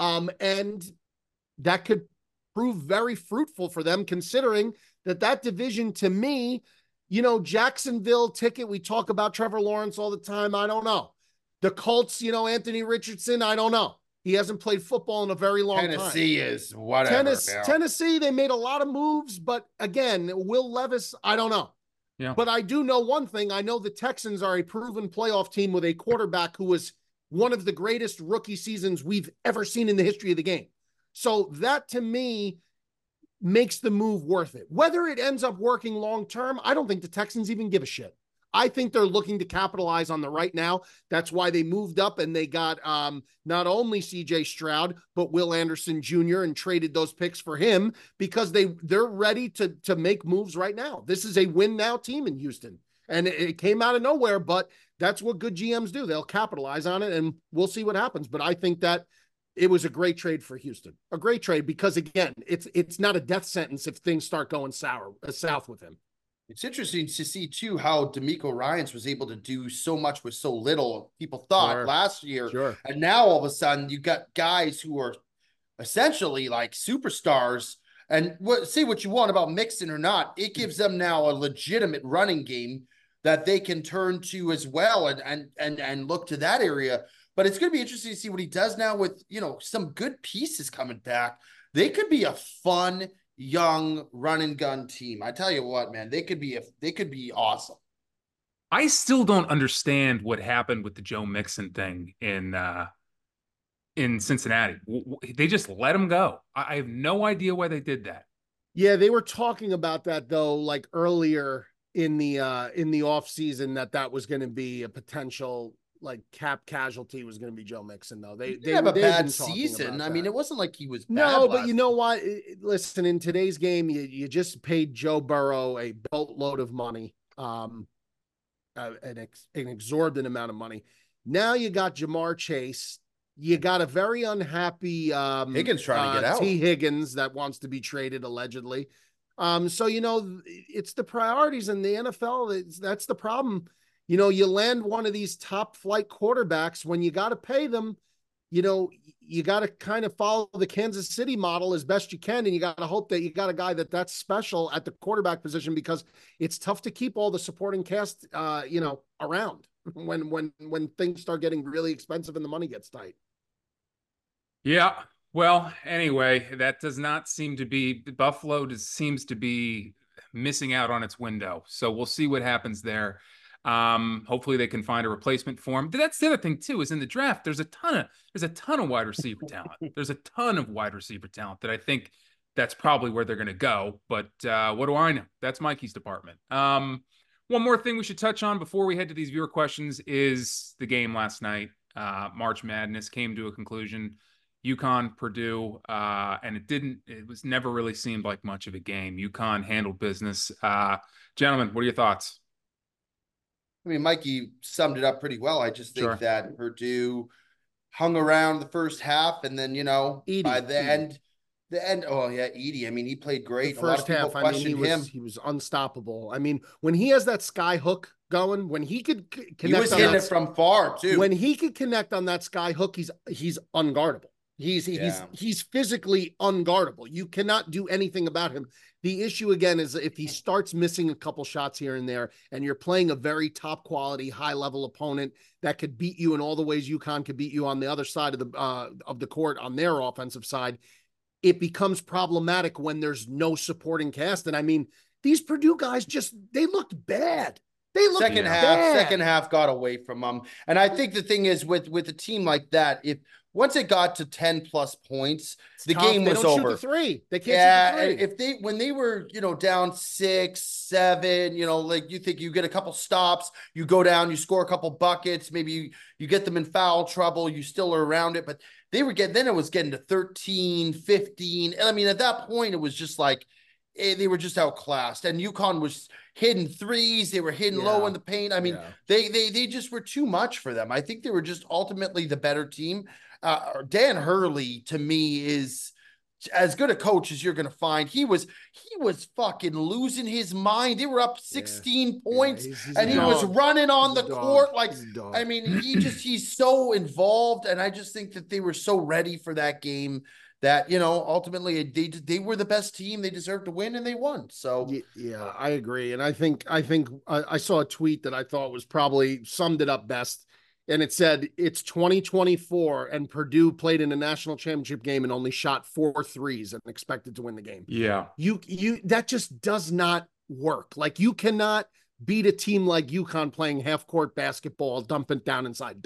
And that could prove very fruitful for them considering that division to me, Jacksonville ticket, we talk about Trevor Lawrence all the time. I don't know. The Colts, Anthony Richardson, I don't know. He hasn't played football in a very long time. Tennessee is whatever. Tennessee, they made a lot of moves, but again, Will Levis, I don't know. Yeah. But I do know one thing. I know the Texans are a proven playoff team with a quarterback who was one of the greatest rookie seasons we've ever seen in the history of the game. So that to me makes the move worth it. Whether it ends up working long-term, I don't think the Texans even give a shit. I think they're looking to capitalize on the right now. That's why they moved up and they got not only CJ Stroud, but Will Anderson Jr. and traded those picks for him because they're ready to make moves right now. This is a win now team in Houston. And it came out of nowhere, but that's what good GMs do. They'll capitalize on it and we'll see what happens. But I think that it was a great trade for Houston, a great trade because again, it's not a death sentence if things start going south with him. It's interesting to see, too, how DeMeco Ryans was able to do so much with so little. People thought last year. Sure. And now, all of a sudden, you got guys who are essentially like superstars. And say what you want about Mixon or not, it gives them now a legitimate running game that they can turn to as well and look to that area. But it's going to be interesting to see what he does now with, some good pieces coming back. They could be a fun young run and gun team. I tell you what, man, they could be awesome. I still don't understand what happened with the Joe Mixon thing in Cincinnati. They just let him go. I have no idea why they did that. Yeah, they were talking about that though, like earlier in the off season that was going to be a potential like cap casualty was going to be Joe Mixon though. They have a bad season. I mean, it wasn't like he was bad. No, but you know what? Listen, in today's game, you just paid Joe Burrow a boatload of money, an exorbitant amount of money. Now you got Jamar Chase. You got a very unhappy Higgins trying to get out. T. Higgins that wants to be traded allegedly. So it's the priorities in the NFL. That's the problem. You land one of these top flight quarterbacks when you got to pay them, you got to kind of follow the Kansas City model as best you can. And you got to hope that you got a guy that's special at the quarterback position because it's tough to keep all the supporting cast, around when things start getting really expensive and the money gets tight. Yeah. Well, anyway, that does not seem to be Buffalo seems to be missing out on its window. So we'll see what happens there. Hopefully they can find a replacement for him. That's the other thing too, is in the draft, there's a ton of wide receiver talent. There's a ton of wide receiver talent that I think that's probably where they're going to go. But what do I know? That's Mikey's department. One more thing we should touch on before we head to these viewer questions is the game last night. March Madness came to a conclusion. UConn, Purdue, and it was never really seemed like much of a game. UConn handled business. Gentlemen, what are your thoughts? I mean, Mikey summed it up pretty well. I just think that Purdue hung around the first half, and then by the end. Oh yeah, Edey. I mean, he played great. The first half, I mean, he was unstoppable. I mean, when he has that sky hook going, when he could connect, he was hitting it from far too. When he could connect on that sky hook, he's unguardable. He's physically unguardable. You cannot do anything about him. The issue again is if he starts missing a couple shots here and there, and you're playing a very top quality, high level opponent that could beat you in all the ways UConn could beat you on the other side of the court on their offensive side, it becomes problematic when there's no supporting cast. And I mean, these Purdue guys they looked bad. They looked second half got away from them. And I think the thing is with a team like that, once it got to 10 plus points, the game was over. Shoot the three. They can't shoot the three. When they were, down 6, 7, like you think you get a couple stops, you go down, you score a couple buckets, maybe you get them in foul trouble, you still are around it, but then it was getting to 13, 15. And I mean, at that point, it was just like, they were just outclassed. And UConn was hitting threes. They were hitting low in the paint. I mean, they just were too much for them. I think they were just ultimately the better team. Dan Hurley, to me, is as good a coach as you're going to find. He was fucking losing his mind. They were up 16 points and he was running on the court. Like, I mean, he's so involved. And I just think that they were so ready for that game that, ultimately they were the best team. They deserved to win and they won. So yeah, I agree. And I think I saw a tweet that I thought was probably summed it up best. And it said, it's 2024 and Purdue played in a national championship game and only shot 4 threes and expected to win the game. Yeah. That just does not work. Like, you cannot beat a team like UConn playing half court basketball, dump it down inside.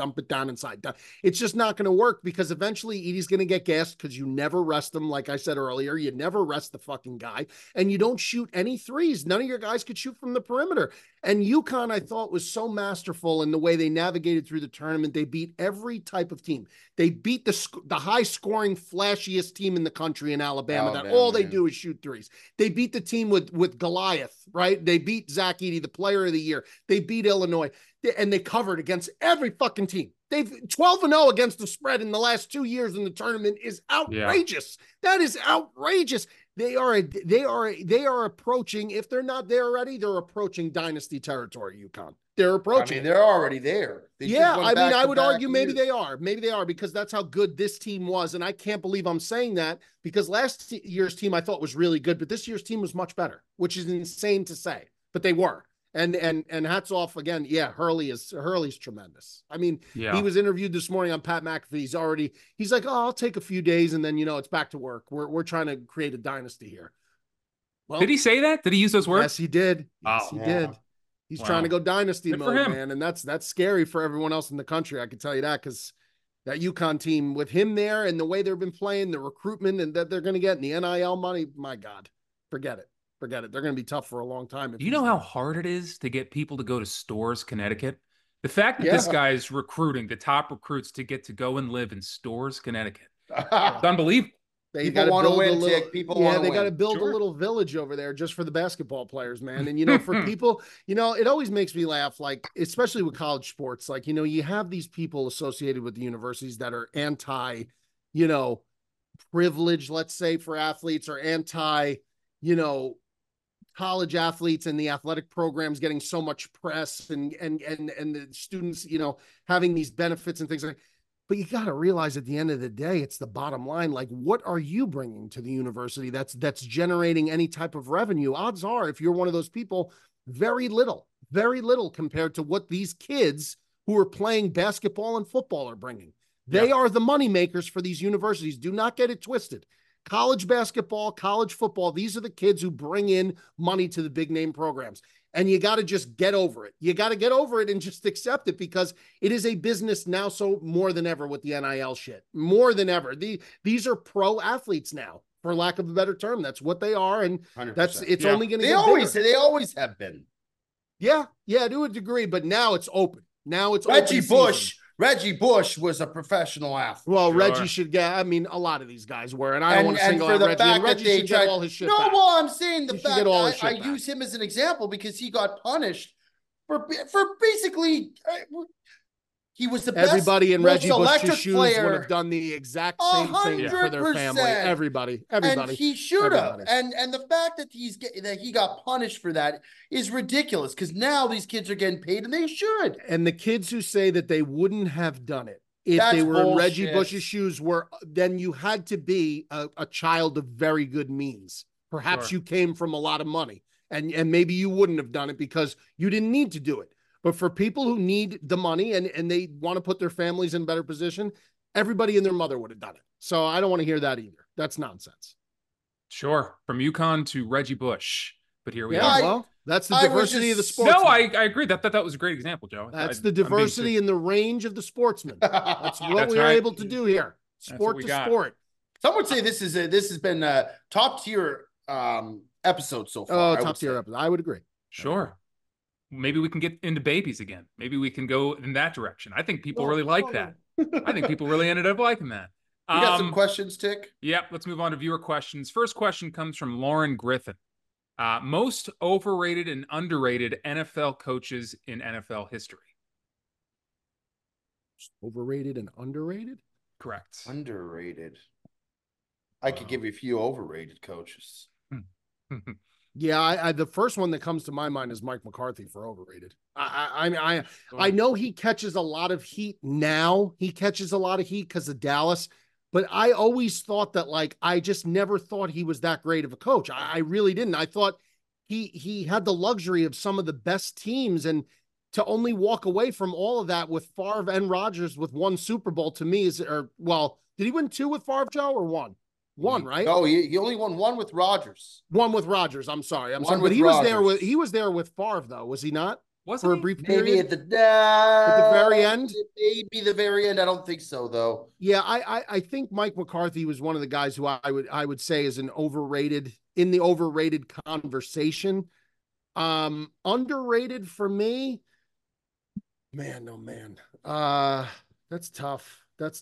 It's just not going to work, because eventually Edey's going to get gassed, because you never rest him. Like I said earlier, you never rest the fucking guy, and you don't shoot any threes. None of your guys could shoot from the perimeter. And UConn, I thought, was so masterful in the way they navigated through the tournament. They beat every type of team. They beat the high-scoring, flashiest team in the country in Alabama. They do is shoot threes. They beat the team with Goliath, right? They beat Zach Edey, the player of the year. They beat Illinois, and they covered against every fucking team. They've 12-0 against the spread in the last 2 years in the tournament is outrageous. Yeah. That is outrageous. They are approaching, if they're not there already, they're approaching dynasty territory, UConn. They're approaching. I mean, they're already there. I would argue maybe they are. Maybe they are, because that's how good this team was. And I can't believe I'm saying that, because last year's team I thought was really good, but this year's team was much better, which is insane to say, but they were. And hats off again. Yeah, Hurley's tremendous. I mean, he was interviewed this morning on Pat McAfee. He's like, oh, I'll take a few days and then, it's back to work. We're trying to create a dynasty here. Well, did he say that? Did he use those words? Yes, he did. Yes, he did. He's trying to go dynasty mode, man. And that's scary for everyone else in the country. I can tell you that, because that UConn team with him there and the way they've been playing, the recruitment and that they're going to get, and the NIL money, my God, forget it. They're going to be tough for a long time. Do you know how hard it is to get people to go to Storrs, Connecticut? The fact that this guy is recruiting the top recruits to get to go and live in Storrs, Connecticut. It's unbelievable. They got to build a little, they got to build a little village over there just for the basketball players, man. And, for people, it always makes me laugh, like, especially with college sports, like, you have these people associated with the universities that are anti, privilege, let's say, for athletes, or anti, college athletes and the athletic programs getting so much press and the students, having these benefits and things like that. But you got to realize at the end of the day, it's the bottom line. Like, what are you bringing to the university that's generating any type of revenue? Odds are, if you're one of those people, very little compared to what these kids who are playing basketball and football are bringing. They are the money makers for these universities. Do not get it twisted. College basketball, college football, these are the kids who bring in money to the big name programs. And you got to just get over it. You got to get over it and just accept it, because it is a business now, so more than ever with the NIL shit. More than ever. These are pro athletes now, for lack of a better term. That's what they are. And 100%. It's only going to get bigger. They always have been. Yeah, to a degree, but now it's open. Now it's Reggie Bush was a professional athlete. Well, sure. Reggie should get, a lot of these guys were, and I don't want to single out Reggie. And Reggie should get all his shit back. Well, I'm saying the fact that I use him as an example because he got punished for basically, he was the best. Everybody in Reggie Bush's shoes would have done the exact same thing for their family. Everybody. And he should have. And the fact that he got punished for that is ridiculous, because now these kids are getting paid and they should. And the kids who say that they wouldn't have done it if they were in Reggie Bush's shoes then you had to be a child of very good means. Perhaps you came from a lot of money and maybe you wouldn't have done it because you didn't need to do it. But for people who need the money and they want to put their families in a better position, everybody and their mother would have done it. So I don't want to hear that either. That's nonsense. Sure. From UConn to Reggie Bush. But here we are. Well, that's the diversity of the sportsman. No, I agree. That was a great example, Joe. That's the diversity and the range of the sportsman. That's what we are able to do here. Sport to sport. Some would say this has been a top tier episode so far. Top tier episode. I would agree. Sure. Maybe we can get into babies again. Maybe we can go in that direction. I think people really like that. I think people really ended up liking that. You got some questions, Tick? Yep. Let's move on to viewer questions. First question comes from Lauren Griffin. Most overrated and underrated NFL coaches in NFL history. Overrated and underrated? Correct. Underrated. I could give you a few overrated coaches. Yeah, I the first one that comes to my mind is Mike McCarthy for overrated. I know he catches a lot of heat now. He catches a lot of heat because of Dallas, but I always thought that, like, I just never thought he was that great of a coach. I really didn't. I thought he had the luxury of some of the best teams, and to only walk away from all of that with Favre and Rodgers with one Super Bowl to me is, or well, did he win 2 with Favre, Joe, or one? One, right? No, he only won 1 with Rodgers. One with Rodgers. I'm sorry. One But with he was there Rodgers. he was there with Favre, though, was he not? Wasn't For a he? brief Maybe period. at the very end? Maybe the very end. I don't think so, though. Yeah, I think Mike McCarthy was one of the guys who I would say is in the overrated conversation. Underrated for me. Man, oh man. That's tough.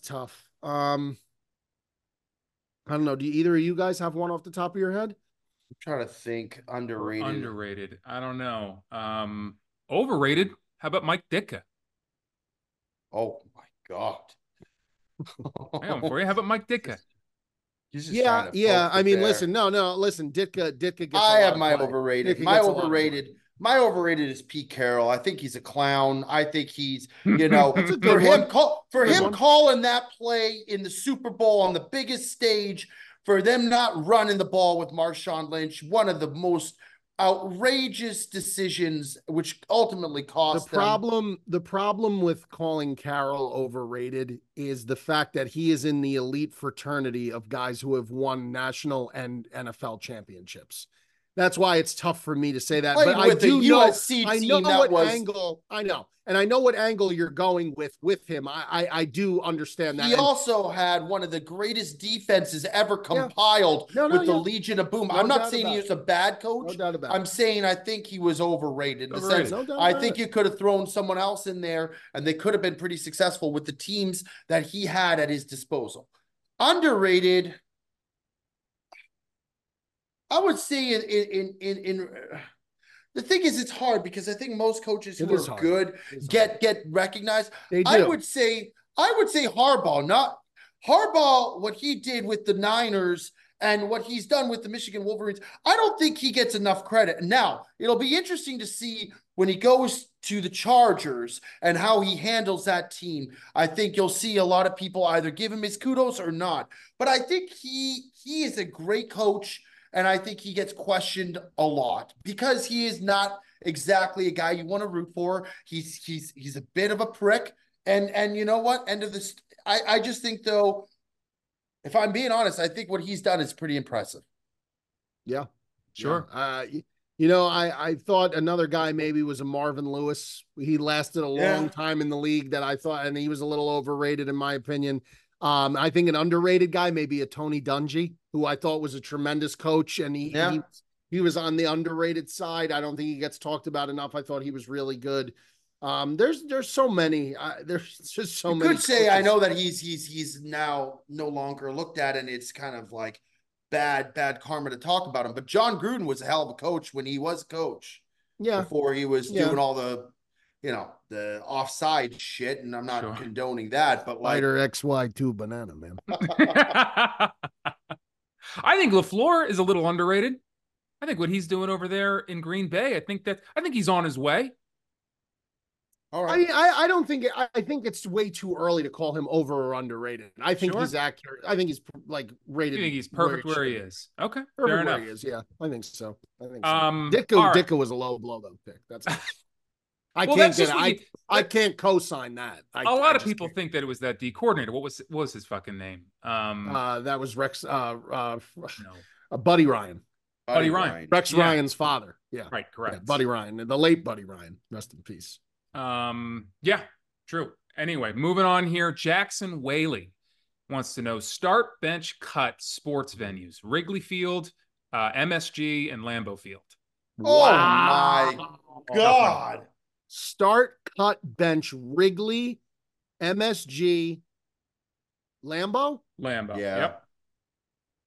I don't know. Do either of you guys have one off the top of your head? I'm trying to think. Underrated. Underrated. I don't know. Overrated. How about Mike Ditka? Oh my God. I got one for you. How about Mike Ditka? He's just Yeah. trying to poke I the mean, bear. listen. Ditka gets. I a lot have of my play. overrated. Ditka My gets a lot of overrated. play. My overrated is Pete Carroll. I think he's a clown. I think he's, you know, That's a for good him, one. Good him one. calling that play in the Super Bowl on the biggest stage, for them not running the ball with Marshawn Lynch, one of the most outrageous decisions, which ultimately cost them. The problem with calling Carroll overrated is the fact that he is in the elite fraternity of guys who have won national and NFL championships. That's why it's tough for me to say that. Played But I with the do know, USC I know team that what was- angle, I know. And I know what angle you're going with him. I do understand that. He And also had one of the greatest defenses ever compiled No, with the yeah. Legion of Boom. No I'm not doubt saying about he it. was a bad coach. No doubt about it. I'm saying I think he was overrated. In the Overrated. sense, No doubt I about think it. you could have thrown someone else in there and they could have been pretty successful with the teams that he had at his disposal. Underrated, I would say in the thing is, it's hard because I think most coaches It who is are hard. good It is get recognized. They do. I would say Harbaugh, not Harbaugh, what he did with the Niners and what he's done with the Michigan Wolverines. I don't think he gets enough credit. Now, it'll be interesting to see when he goes to the Chargers and how he handles that team. I think you'll see a lot of people either give him his kudos or not. But I think he is a great coach. And I think he gets questioned a lot because he is not exactly a guy you want to root for. He's a bit of a prick. And you know what? End of this. I just think, though, if I'm being honest, I think what he's done is pretty impressive. Yeah. Sure. Yeah. I thought another guy maybe was a Marvin Lewis. He lasted a long time in the league that I thought, and he was a little overrated in my opinion. I think an underrated guy, maybe a Tony Dungy, who I thought was a tremendous coach, and he was on the underrated side. I don't think he gets talked about enough. I thought he was really good. There's so many. There's just so many. You could say, I know that he's now no longer looked at, and it's kind of like bad karma to talk about him. But John Gruden was a hell of a coach when he was coach. Yeah. Before he was doing all the, the offside shit, and I'm not condoning that, but like Fighter XY2 banana, man. I think LaFleur is a little underrated. I think what he's doing over there in Green Bay, I think he's on his way. All right. I mean, I don't think I think it's way too early to call him over or underrated. I think he's accurate. I think he's like rated. You think he's perfect where he is? Okay, perfect fair where enough. he is. Yeah, I think so. All Ditka right. was a low blow though pick. That's I Well, can't that's just I can't co-sign that. A lot of people think that it was that D coordinator. What was his fucking name? That was Rex. No, Buddy Ryan. Buddy Ryan. Rex Ryan's father. Yeah, right, correct. Yeah, Buddy Ryan, the late Buddy Ryan. Rest in peace. Yeah, true. Anyway, moving on here. Jackson Whaley wants to know start, bench, cut sports venues: Wrigley Field, MSG, and Lambeau Field. Oh my God. Start, cut, bench, Wrigley, MSG, Lambeau. Yeah. Yeah. Yep.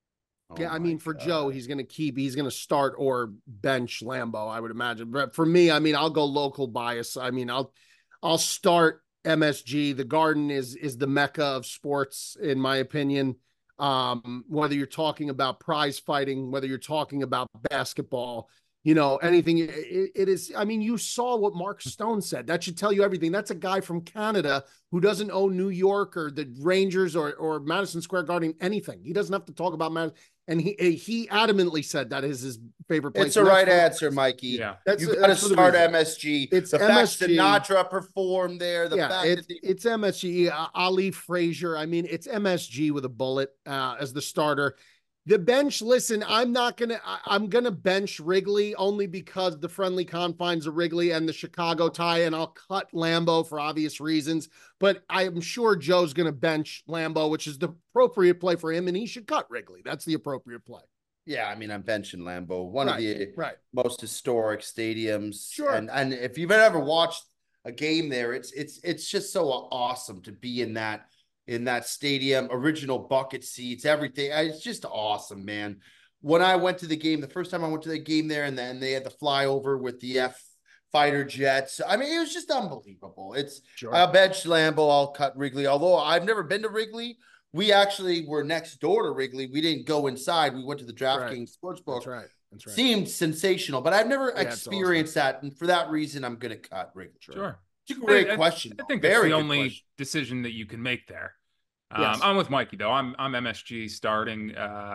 Oh Yeah, I my mean, for Joe, God. he's going to start or bench Lambo, I would imagine. But for me, I mean, I'll go local bias. I mean, I'll start MSG. The Garden is the mecca of sports, in my opinion. Whether you're talking about prize fighting, whether you're talking about basketball, anything, it is. I mean, you saw what Mark Stone said. That should tell you everything. That's a guy from Canada who doesn't own New York or the Rangers or Madison Square Garden, anything. He doesn't have to talk about Madison. And he adamantly said that is his favorite place. It's the right answer, Mikey. Yeah. You got to that's for the start reason. MSG. It's the fact MSG. Sinatra performed there. The Yeah, fact that it's MSG. Ali Frazier. I mean, it's MSG with a bullet as the starter. The bench. Listen, I'm gonna bench Wrigley only because the friendly confines of Wrigley and the Chicago tie, and I'll cut Lambo for obvious reasons. But I'm sure Joe's gonna bench Lambo, which is the appropriate play for him, and he should cut Wrigley. That's the appropriate play. Yeah, I mean, I'm benching Lambeau, one of the most historic stadiums. Sure. And if you've ever watched a game there, it's just so awesome to be in that stadium, original bucket seats, everything. It's just awesome, man. When I went to the game, the first time I went to the game there, and then they had the flyover with the F fighter jets. I mean, it was just unbelievable. I'll bench Lambeau, I'll cut Wrigley. Although I've never been to Wrigley. We actually were next door to Wrigley. We didn't go inside. We went to the DraftKings Sportsbook. That's right. Seemed sensational, but I've never experienced that. And for that reason, I'm going to cut Wrigley. Sure. It's a great question. I think that's the only decision that you can make there. Yes. I'm with Mikey, though. I'm MSG starting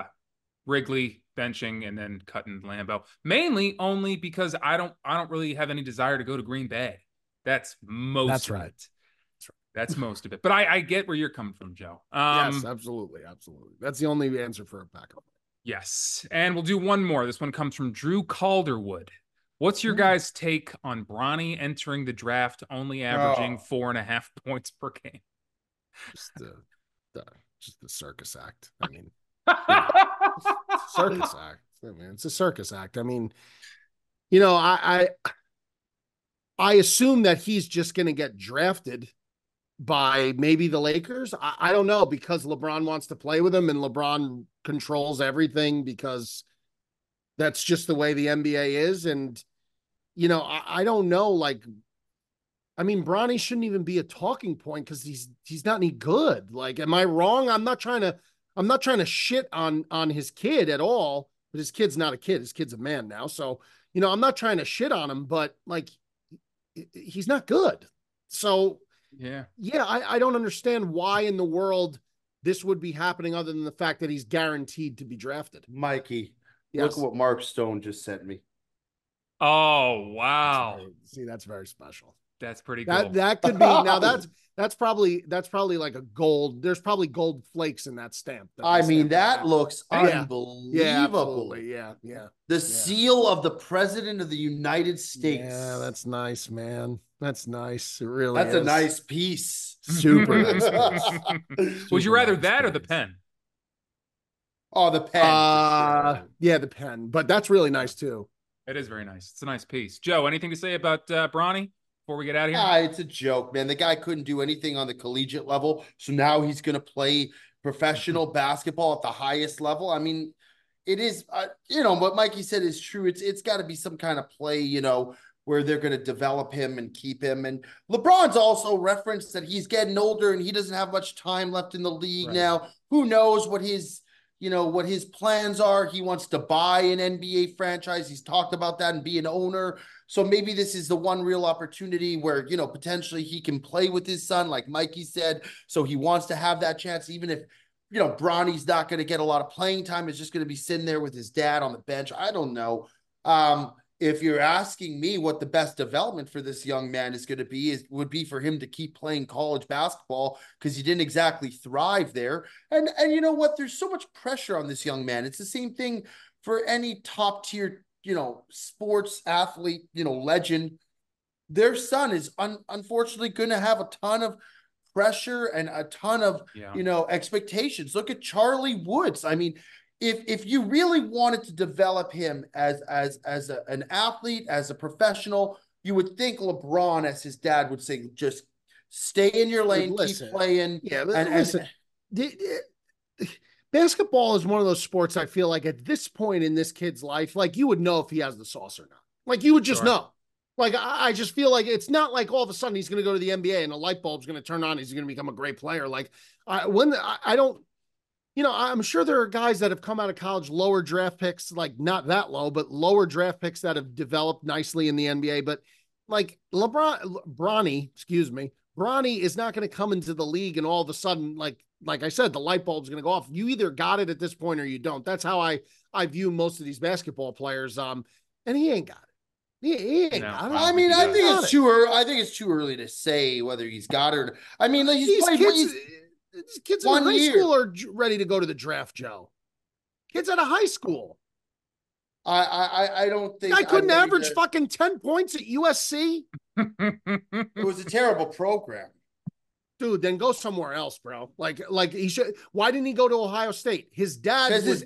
Wrigley, benching, and then cutting Lambeau. Mainly only because I don't really have any desire to go to Green Bay. That's most of it. That's most of it. But I get where you're coming from, Joe. Yes, absolutely. That's the only answer for a backup. Yes. And we'll do one more. This one comes from Drew Calderwood. What's your guys' take on Bronny entering the draft only averaging 4.5 points per game? Just the circus act. I mean, circus act. I mean, it's a circus act. I mean, I assume that he's just going to get drafted by maybe the Lakers. I don't know, because LeBron wants to play with him and LeBron controls everything because that's just the way the NBA is. And, I don't know, like, I mean, Bronny shouldn't even be a talking point because he's not any good. Like, am I wrong? I'm not trying to shit on his kid at all, but his kid's not a kid. His kid's a man now. So, I'm not trying to shit on him, but like, he's not good. So, yeah, I don't understand why in the world this would be happening other than the fact that he's guaranteed to be drafted. Mikey, yes. Look at what Mark Stone just sent me. Oh, wow. That's very special. That's pretty cool. That could be now. That's probably like a gold. There's probably gold flakes in that stamp. That looks unbelievable. Yeah, absolutely. Yeah. The seal of the President of the United States. Yeah, that's nice, man. That's nice. It really That's is. a nice piece. Super nice. Would you rather that or the pen? Oh, the pen. Yeah, the pen. But that's really nice too. It is very nice. It's a nice piece. Joe, anything to say about Bronny before we get out of here? It's a joke, man. The guy couldn't do anything on the collegiate level, so now he's going to play professional basketball at the highest level. I mean, it is, what Mikey said is true. It's got to be some kind of play, where they're going to develop him and keep him. And LeBron's also referenced that he's getting older and he doesn't have much time left in the league now. Who knows what his plans are. He wants to buy an NBA franchise. He's talked about that and be an owner. So maybe this is the one real opportunity where, potentially he can play with his son, like Mikey said. So he wants to have that chance, even if, Bronny's not going to get a lot of playing time. It's just going to be sitting there with his dad on the bench. I don't know. If you're asking me what the best development for this young man is going to be, would be for him to keep playing college basketball because he didn't exactly thrive there. And you know what? There's so much pressure on this young man. It's the same thing for any top tier, sports athlete, legend. Their son is unfortunately going to have a ton of pressure and a ton of, expectations. Look at Charlie Woods. I mean, if you really wanted to develop him as an athlete, as a professional, you would think LeBron, as his dad would say, just stay in your lane, keep playing. Yeah, listen. basketball is one of those sports I feel like at this point in this kid's life, like you would know if he has the sauce or not. Like you would just know. Like I just feel like it's not like all of a sudden he's going to go to the NBA and a light bulb's going to turn on. He's going to become a great player. Like I don't, I'm sure there are guys that have come out of college, lower draft picks, like not that low, but lower draft picks that have developed nicely in the NBA. But like Bronny is not going to come into the league and all of a sudden, like I said, the light bulb's going to go off. You either got it at this point or you don't. That's how I view most of these basketball players. And he ain't got it. He ain't got it. I mean, I think it's too early. I think it's too early to say whether he's got it. Or, I mean, like these kids in high school are ready to go to the draft, Joe. Kids out of high school. I don't think I couldn't average fucking 10 points at USC. It was a terrible program. Dude, then go somewhere else, bro. Like he should. Why didn't he go to Ohio State? His dad was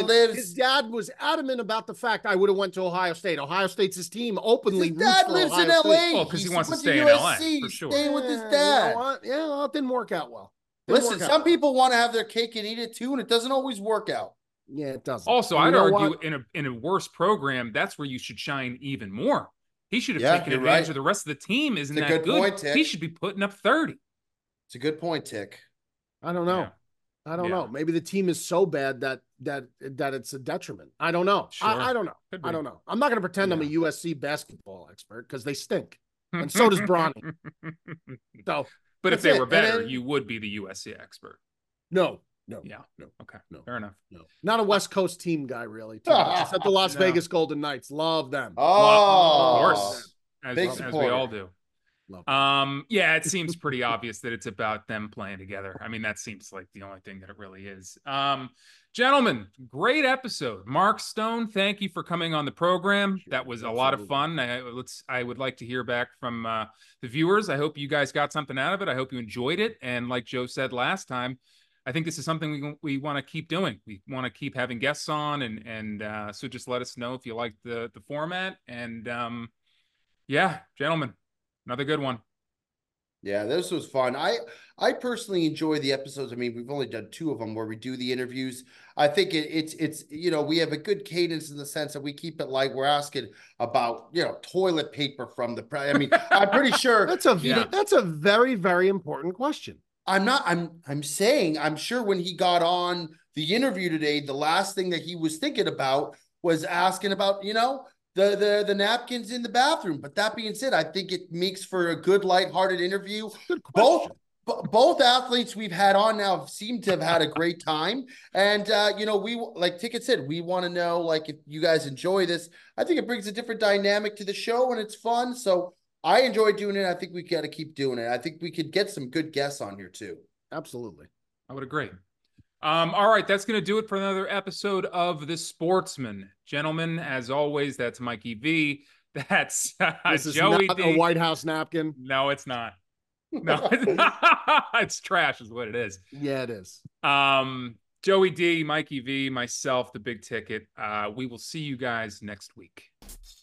adamant about the fact I would have went to Ohio State. Ohio State's his team openly. His dad lives in LA. Well, because he wants to stay in LA for sure. Staying with his dad. You know what? Yeah, well, it didn't work out well. Listen, some people want to have their cake and eat it too, and it doesn't always work out. Yeah, it doesn't. Also, I'd argue in a worse program, that's where you should shine even more. He should have taken advantage of the rest of the team. Isn't that good? Point, Tick. He should be putting up 30. It's a good point, Tick. I don't know. Yeah. I don't know. Maybe the team is so bad that it's a detriment. I don't know. Sure. I don't know. I don't know. I'm not going to pretend I'm a USC basketball expert because they stink, and so does Bronny. So, but if they were better, you would be the USC expert. No. Yeah. No. Okay. No. Fair enough. No. Not a West Coast team guy, really. Except the Las Vegas Golden Knights. Love them. Oh, of course. As we all do. Yeah, it seems pretty obvious that it's about them playing together. I mean, that seems like the only thing that it really is. Gentlemen, great episode. Mark Stone, thank you for coming on the program. That was a lot of fun. I would like to hear back from the viewers. I hope you guys got something out of it. I hope you enjoyed it. And like Joe said last time, I think this is something we want to keep doing. We want to keep having guests on, and so just let us know if you like the format. And yeah, gentlemen, another good one. Yeah, this was fun. I personally enjoy the episodes. I mean, we've only done 2 of them where we do the interviews. I think it's we have a good cadence in the sense that we keep it light. We're asking about toilet paper from the. I mean, I'm pretty sure that's a very, very important question. I'm saying, I'm sure when he got on the interview today, the last thing that he was thinking about was asking about, the napkins in the bathroom. But that being said, I think it makes for a good, lighthearted interview. Both athletes we've had on now seem to have had a great time. And, we, like Ticket said, we want to know, like, if you guys enjoy this. I think it brings a different dynamic to the show and it's fun. So I enjoy doing it. I think we got to keep doing it. I think we could get some good guests on here too. Absolutely. I would agree. All right, that's going to do it for another episode of The Sportsman. Gentlemen, as always, that's Mikey V. That's this is Joey not D. a White House napkin. No, it's not. No, it's not. It's trash is what it is. Yeah, it is. Joey D, Mikey V, myself, the Big Ticket. We will see you guys next week.